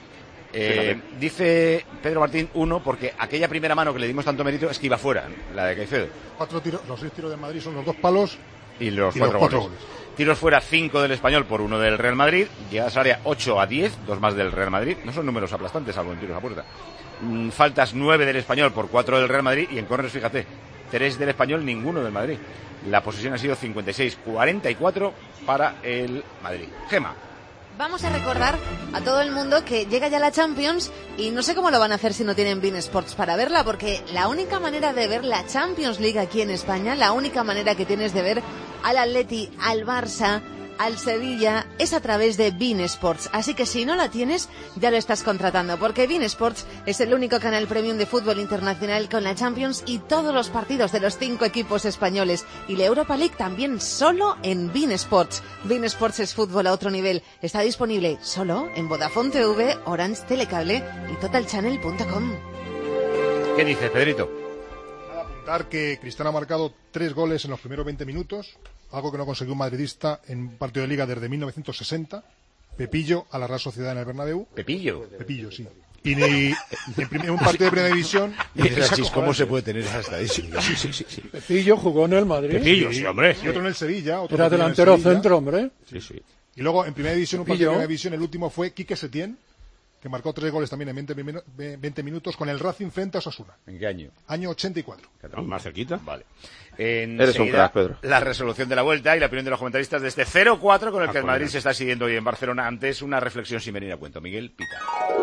Dice Pedro Martín 1 porque aquella primera mano que le dimos tanto mérito es que iba fuera, la de Caicedo. 4 tiros, los 6 tiros del Madrid son los 2 palos y los 4 goles. Tiros fuera 5 del Español por 1 del Real Madrid, llegadas a área 8 a 10, 2 más del Real Madrid, no son números aplastantes salvo en tiros a puerta. Faltas 9 del Español por 4 del Real Madrid y en córneres, fíjate, 3 del Español, ninguno del Madrid. La posesión ha sido 56-44 para el Madrid. Gema. Vamos a recordar a todo el mundo que llega ya la Champions y no sé cómo lo van a hacer si no tienen beIN Sports para verla, porque la única manera de ver la Champions League aquí en España, la única manera que tienes de ver al Atleti, al Barça, al Sevilla, es a través de beIN Sports. Así que si no la tienes, ya lo estás contratando, porque beIN Sports es el único canal premium de fútbol internacional con la Champions y todos los partidos de los 5 equipos españoles. Y la Europa League también solo en beIN Sports. beIN Sports es fútbol a otro nivel. Está disponible solo en Vodafone TV, Orange Telecable y TotalChannel.com. ¿Qué dices, Pedrito? Apuntar que Cristiano ha marcado 3 goles en los primeros 20 minutos, algo que no consiguió un madridista en un partido de Liga desde 1960. Pepillo a la Real Sociedad en el Bernabéu. ¿Pepillo? Pepillo, sí. Y en un partido de Primera División... ¿Cómo se puede tener esa estadística? Sí. Pepillo jugó en el Madrid. Pepillo, sí, hombre. Y otro en el Sevilla. Era delantero centro, hombre. Sí. Y luego en Primera División, un partido de Primera División, el último fue Quique Setién, que marcó 3 goles también en 20 minutos con el Racing frente a Osasuna. ¿En qué año? Año 84. ¿Más cerquita? Vale. Eres un crack, Pedro. La resolución de la vuelta y la opinión de los comentaristas de este 0-4 con el que el Madrid se está siguiendo hoy en Barcelona. Antes, una reflexión sin venir a cuento. Miguel Pita.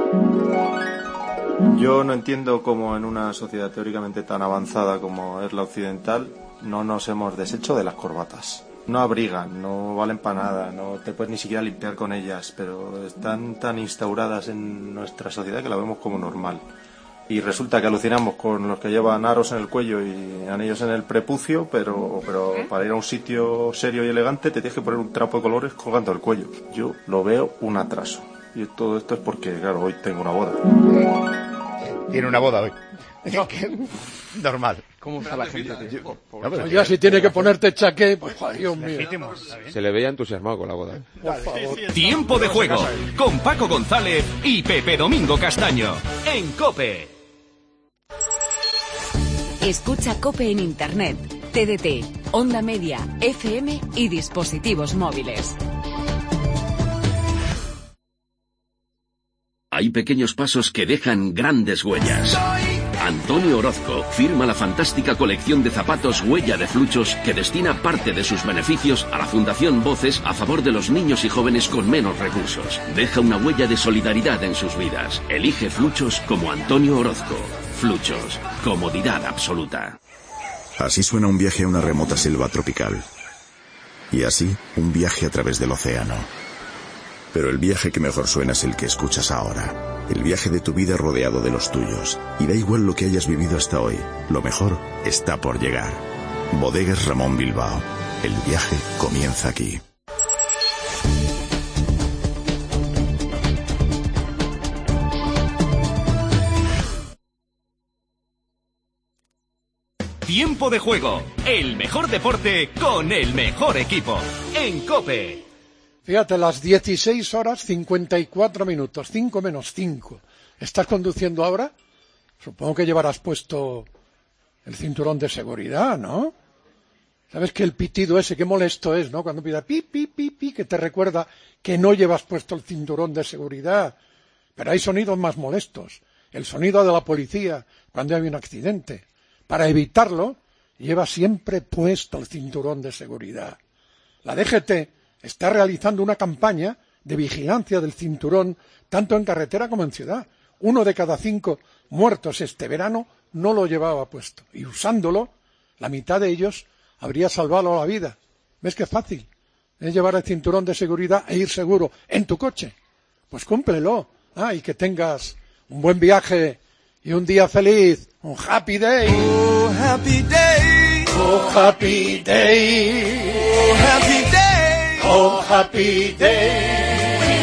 Yo no entiendo cómo en una sociedad teóricamente tan avanzada como es la occidental no nos hemos deshecho de las corbatas. No abrigan, no valen para nada, no te puedes ni siquiera limpiar con ellas, pero están tan instauradas en nuestra sociedad que la vemos como normal. Y resulta que alucinamos con los que llevan aros en el cuello y anillos en el prepucio, pero para ir a un sitio serio y elegante te tienes que poner un trapo de colores colgando el cuello. Yo lo veo un atraso. Y todo esto es porque, claro, hoy tengo una boda. Tiene una boda hoy. Normal. ¿Cómo está la gente, tío? Ya si tiene que ponerte chaqué, pues Dios mío. Se le veía entusiasmado con la boda. Por favor. Tiempo de juego con Paco González y Pepe Domingo Castaño en COPE. Escucha COPE en Internet, TDT, Onda Media, FM y dispositivos móviles. Hay pequeños pasos que dejan grandes huellas. Antonio Orozco firma la fantástica colección de zapatos Huella de Fluchos que destina parte de sus beneficios a la Fundación Voces a favor de los niños y jóvenes con menos recursos. Deja una huella de solidaridad en sus vidas. Elige Fluchos como Antonio Orozco. Fluchos, comodidad absoluta. Así suena un viaje a una remota selva tropical. Y así, un viaje a través del océano. Pero el viaje que mejor suena es el que escuchas ahora. El viaje de tu vida rodeado de los tuyos. Y da igual lo que hayas vivido hasta hoy. Lo mejor está por llegar. Bodegas Ramón Bilbao. El viaje comienza aquí. Tiempo de juego, el mejor deporte con el mejor equipo, en COPE. Fíjate, las 16 horas 54 minutos, 5 menos 5. ¿Estás conduciendo ahora? Supongo que llevarás puesto el cinturón de seguridad, ¿no? ¿Sabes que el pitido ese, qué molesto es, ¿no? Cuando pida pi, pi, pi, pi, que te recuerda que no llevas puesto el cinturón de seguridad. Pero hay sonidos más molestos. El sonido de la policía cuando hay un accidente. Para evitarlo, lleva siempre puesto el cinturón de seguridad. La DGT está realizando una campaña de vigilancia del cinturón tanto en carretera como en ciudad. 1 de cada 5 muertos este verano no lo llevaba puesto. Y usándolo, la mitad de ellos habría salvado la vida. ¿Ves qué fácil? Es llevar el cinturón de seguridad e ir seguro en tu coche. Pues cúmplelo. Y que tengas un buen viaje y un día feliz. Un happy day. Oh, happy day. Oh, happy day. Oh, happy day. Oh, happy day.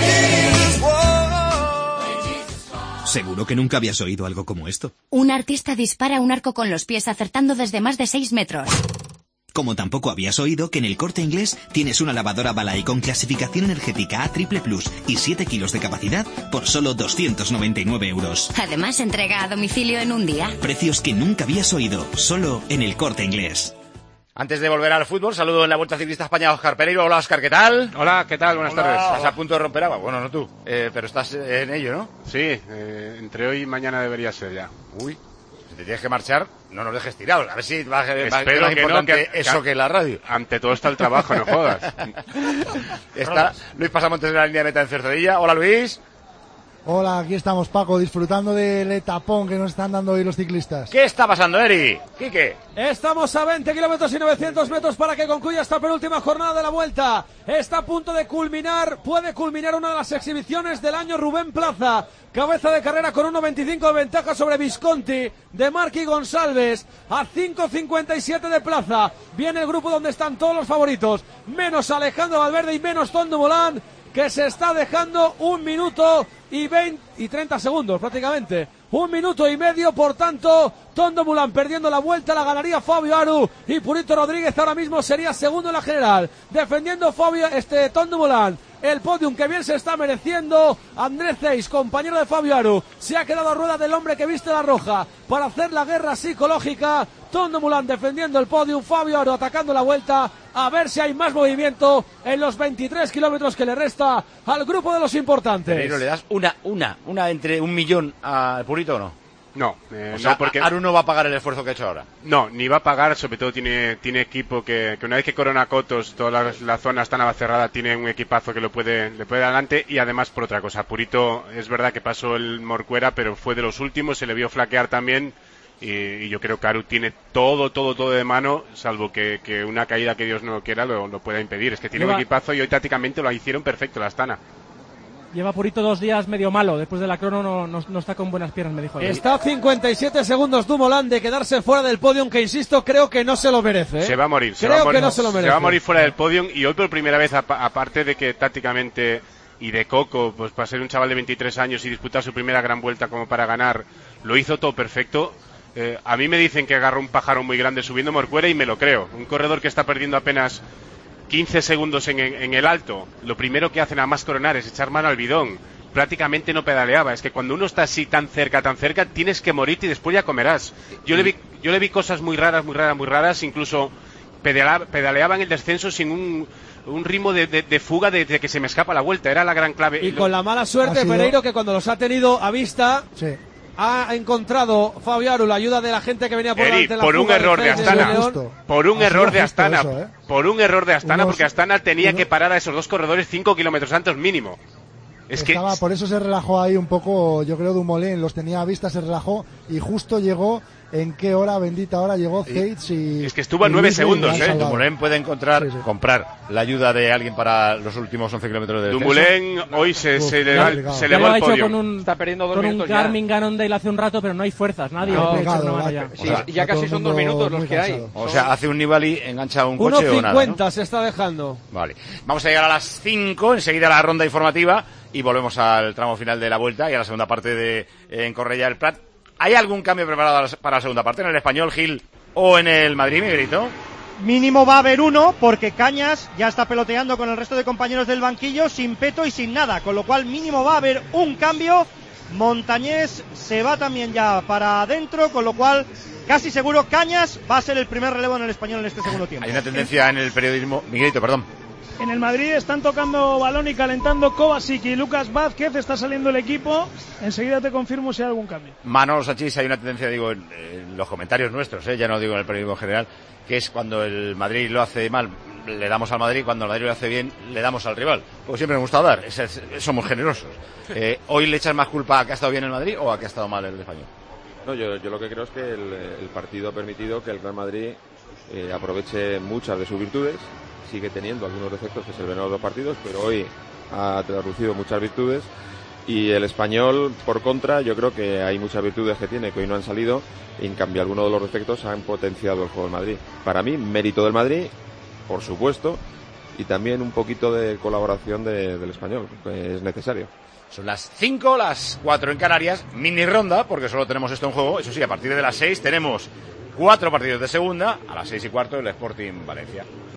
Seguro que nunca habías oído algo como esto. Un artista dispara un arco con los pies acertando desde más de 6 metros. Como tampoco habías oído que en el Corte Inglés tienes una lavadora Balay con clasificación energética A++ y 7 kilos de capacidad por solo 299 euros. Además, entrega a domicilio en un día. Precios que nunca habías oído, solo en el Corte Inglés. Antes de volver al fútbol, saludo en la Vuelta Ciclista España a Óscar Pereiro. Hola, Óscar, ¿qué tal? Hola, ¿qué tal? Buenas tardes. Estás a punto de romper agua. Bueno, no tú, pero estás en ello, ¿no? Sí, entre hoy y mañana debería ser ya. Uy. Si te tienes que marchar, no nos dejes tirados. A ver si va a ser más que importante eso que la radio. Ante todo está el trabajo, no jodas. Está Luis Pasamontes en la línea de meta en Cercedilla. Hola, Luis. Hola, aquí estamos, Paco, disfrutando del etapón que nos están dando hoy los ciclistas. ¿Qué está pasando, Eri? ¿Quique? Estamos a 20 kilómetros y 900 metros para que concluya esta penúltima jornada de la Vuelta. Está a punto de culminar, puede culminar una de las exhibiciones del año Rubén Plaza. Cabeza de carrera con 1.25 de ventaja sobre Visconti, de Marc y Gonçalves, a 5.57 de Plaza. Viene el grupo donde están todos los favoritos, menos Alejandro Valverde y menos Tom Dumoulin, que se está dejando 1 minuto y 30 segundos prácticamente. 1 minuto y medio, por tanto, Tom Dumoulin perdiendo la Vuelta, la ganaría Fabio Aru, y Purito Rodríguez ahora mismo sería segundo en la general. Defendiendo Tom Dumoulin el podium que bien se está mereciendo. Andrés Ceis, compañero de Fabio Aru, se ha quedado a rueda del hombre que viste la roja para hacer la guerra psicológica. Tom Dumoulin defendiendo el podium, Fabio Aru atacando la Vuelta. A ver si hay más movimiento en los 23 kilómetros que le resta al grupo de los importantes. Pero le das una entre 1 millón al Purito, ¿o no? No, o sea, no, porque Aru no va a pagar el esfuerzo que ha hecho ahora. No, ni va a pagar, sobre todo tiene equipo que una vez que corona Cotos, toda la zona está nada cerrada, tiene un equipazo que le puede adelante. Y además, por otra cosa, Purito es verdad que pasó el Morcuera, pero fue de los últimos, se le vio flaquear también. Y yo creo que Aru tiene todo de mano, salvo que una caída que Dios no quiera lo pueda impedir. Es que tiene un equipazo y hoy tácticamente lo hicieron perfecto la Astana. Lleva Purito 2 días medio malo, después de la crono no está con buenas piernas, me dijo. Está a 57 segundos Dumoulin de quedarse fuera del podium, que insisto, creo que no se lo merece. Se va a morir. Creo que no se lo merece. Se va a morir fuera del podium, y hoy por primera vez, aparte de que tácticamente y de coco, pues para ser un chaval de 23 años y disputar su primera gran vuelta como para ganar, lo hizo todo perfecto. A mí me dicen que agarró un pájaro muy grande subiendo Morcuera y me lo creo. Un corredor que está perdiendo apenas 15 segundos en el alto, lo primero que hace nada más coronar es echar mano al bidón. Prácticamente no pedaleaba. Es que cuando uno está así tan cerca, tienes que morirte y después ya comerás. Yo le vi cosas muy raras. Incluso pedaleaba en el descenso sin un ritmo de fuga de que se me escapa la vuelta. Era la gran clave. Y con la mala suerte, Pereiro, que cuando los ha tenido a vista... Sí. ha encontrado Fabio Aru la ayuda de la gente que venía por delante en la por un fuga error de Astana. Por un error de Astana. Eso, Por un error de Astana, porque Astana tenía que parar a esos dos corredores 5 kilómetros antes mínimo. Por eso se relajó ahí un poco, yo creo, Dumoulin, los tenía a vista, se relajó y justo llegó, ¿en qué hora, bendita hora, llegó Zeitz y... Es que estuvo a 9 segundos, Dumoulin puede comprar la ayuda de alguien para los últimos 11 kilómetros de descenso. Dumoulin hoy se le va al podio. Está perdiendo 2 con minutos un Garmin Cannondale hace un rato, pero no hay fuerzas, nadie. Ya casi son 2 minutos los que hay. O sea, hace un Nibali, engancha un coche o nada, 1.50 se está dejando. Vale. Vamos a llegar a las 5, enseguida la ronda informativa y volvemos al tramo final de la vuelta y a la segunda parte de en Correia del Prat. ¿Hay algún cambio preparado para la segunda parte en el Español, Gil, o en el Madrid, Miguelito? Mínimo va a haber uno, porque Cañas ya está peloteando con el resto de compañeros del banquillo, sin peto y sin nada, con lo cual mínimo va a haber un cambio. Montañés se va también ya para adentro, con lo cual casi seguro Cañas va a ser el primer relevo en el Español en este segundo tiempo. Hay una tendencia en el periodismo... Miguelito, perdón. En el Madrid están tocando balón y calentando Kovacic y Lucas Vázquez, está saliendo el equipo. Enseguida te confirmo si hay algún cambio. Manolo Sanchís, hay una tendencia, digo, en los comentarios nuestros, ya no digo en el periodismo en general, que es cuando el Madrid lo hace mal, le damos al Madrid, cuando el Madrid lo hace bien, le damos al rival. Pues siempre me gusta dar, somos generosos. ¿Hoy le echas más culpa a que ha estado bien el Madrid o a que ha estado mal el Español? No, yo lo que creo es que el partido ha permitido que el Real Madrid aproveche muchas de sus virtudes. Sigue teniendo algunos defectos que se ven en los dos partidos, pero hoy ha traducido muchas virtudes. Y el Español, por contra, yo creo que hay muchas virtudes que tiene que hoy no han salido, y en cambio algunos de los defectos han potenciado el juego del Madrid. Para mí, mérito del Madrid, por supuesto, y también un poquito de colaboración del Español, que es necesario. Son las 5, las 4 en Canarias, mini ronda, porque solo tenemos esto en juego. Eso sí, a partir de las 6 tenemos 4 partidos de segunda, a las 6:15 el Sporting Valencia.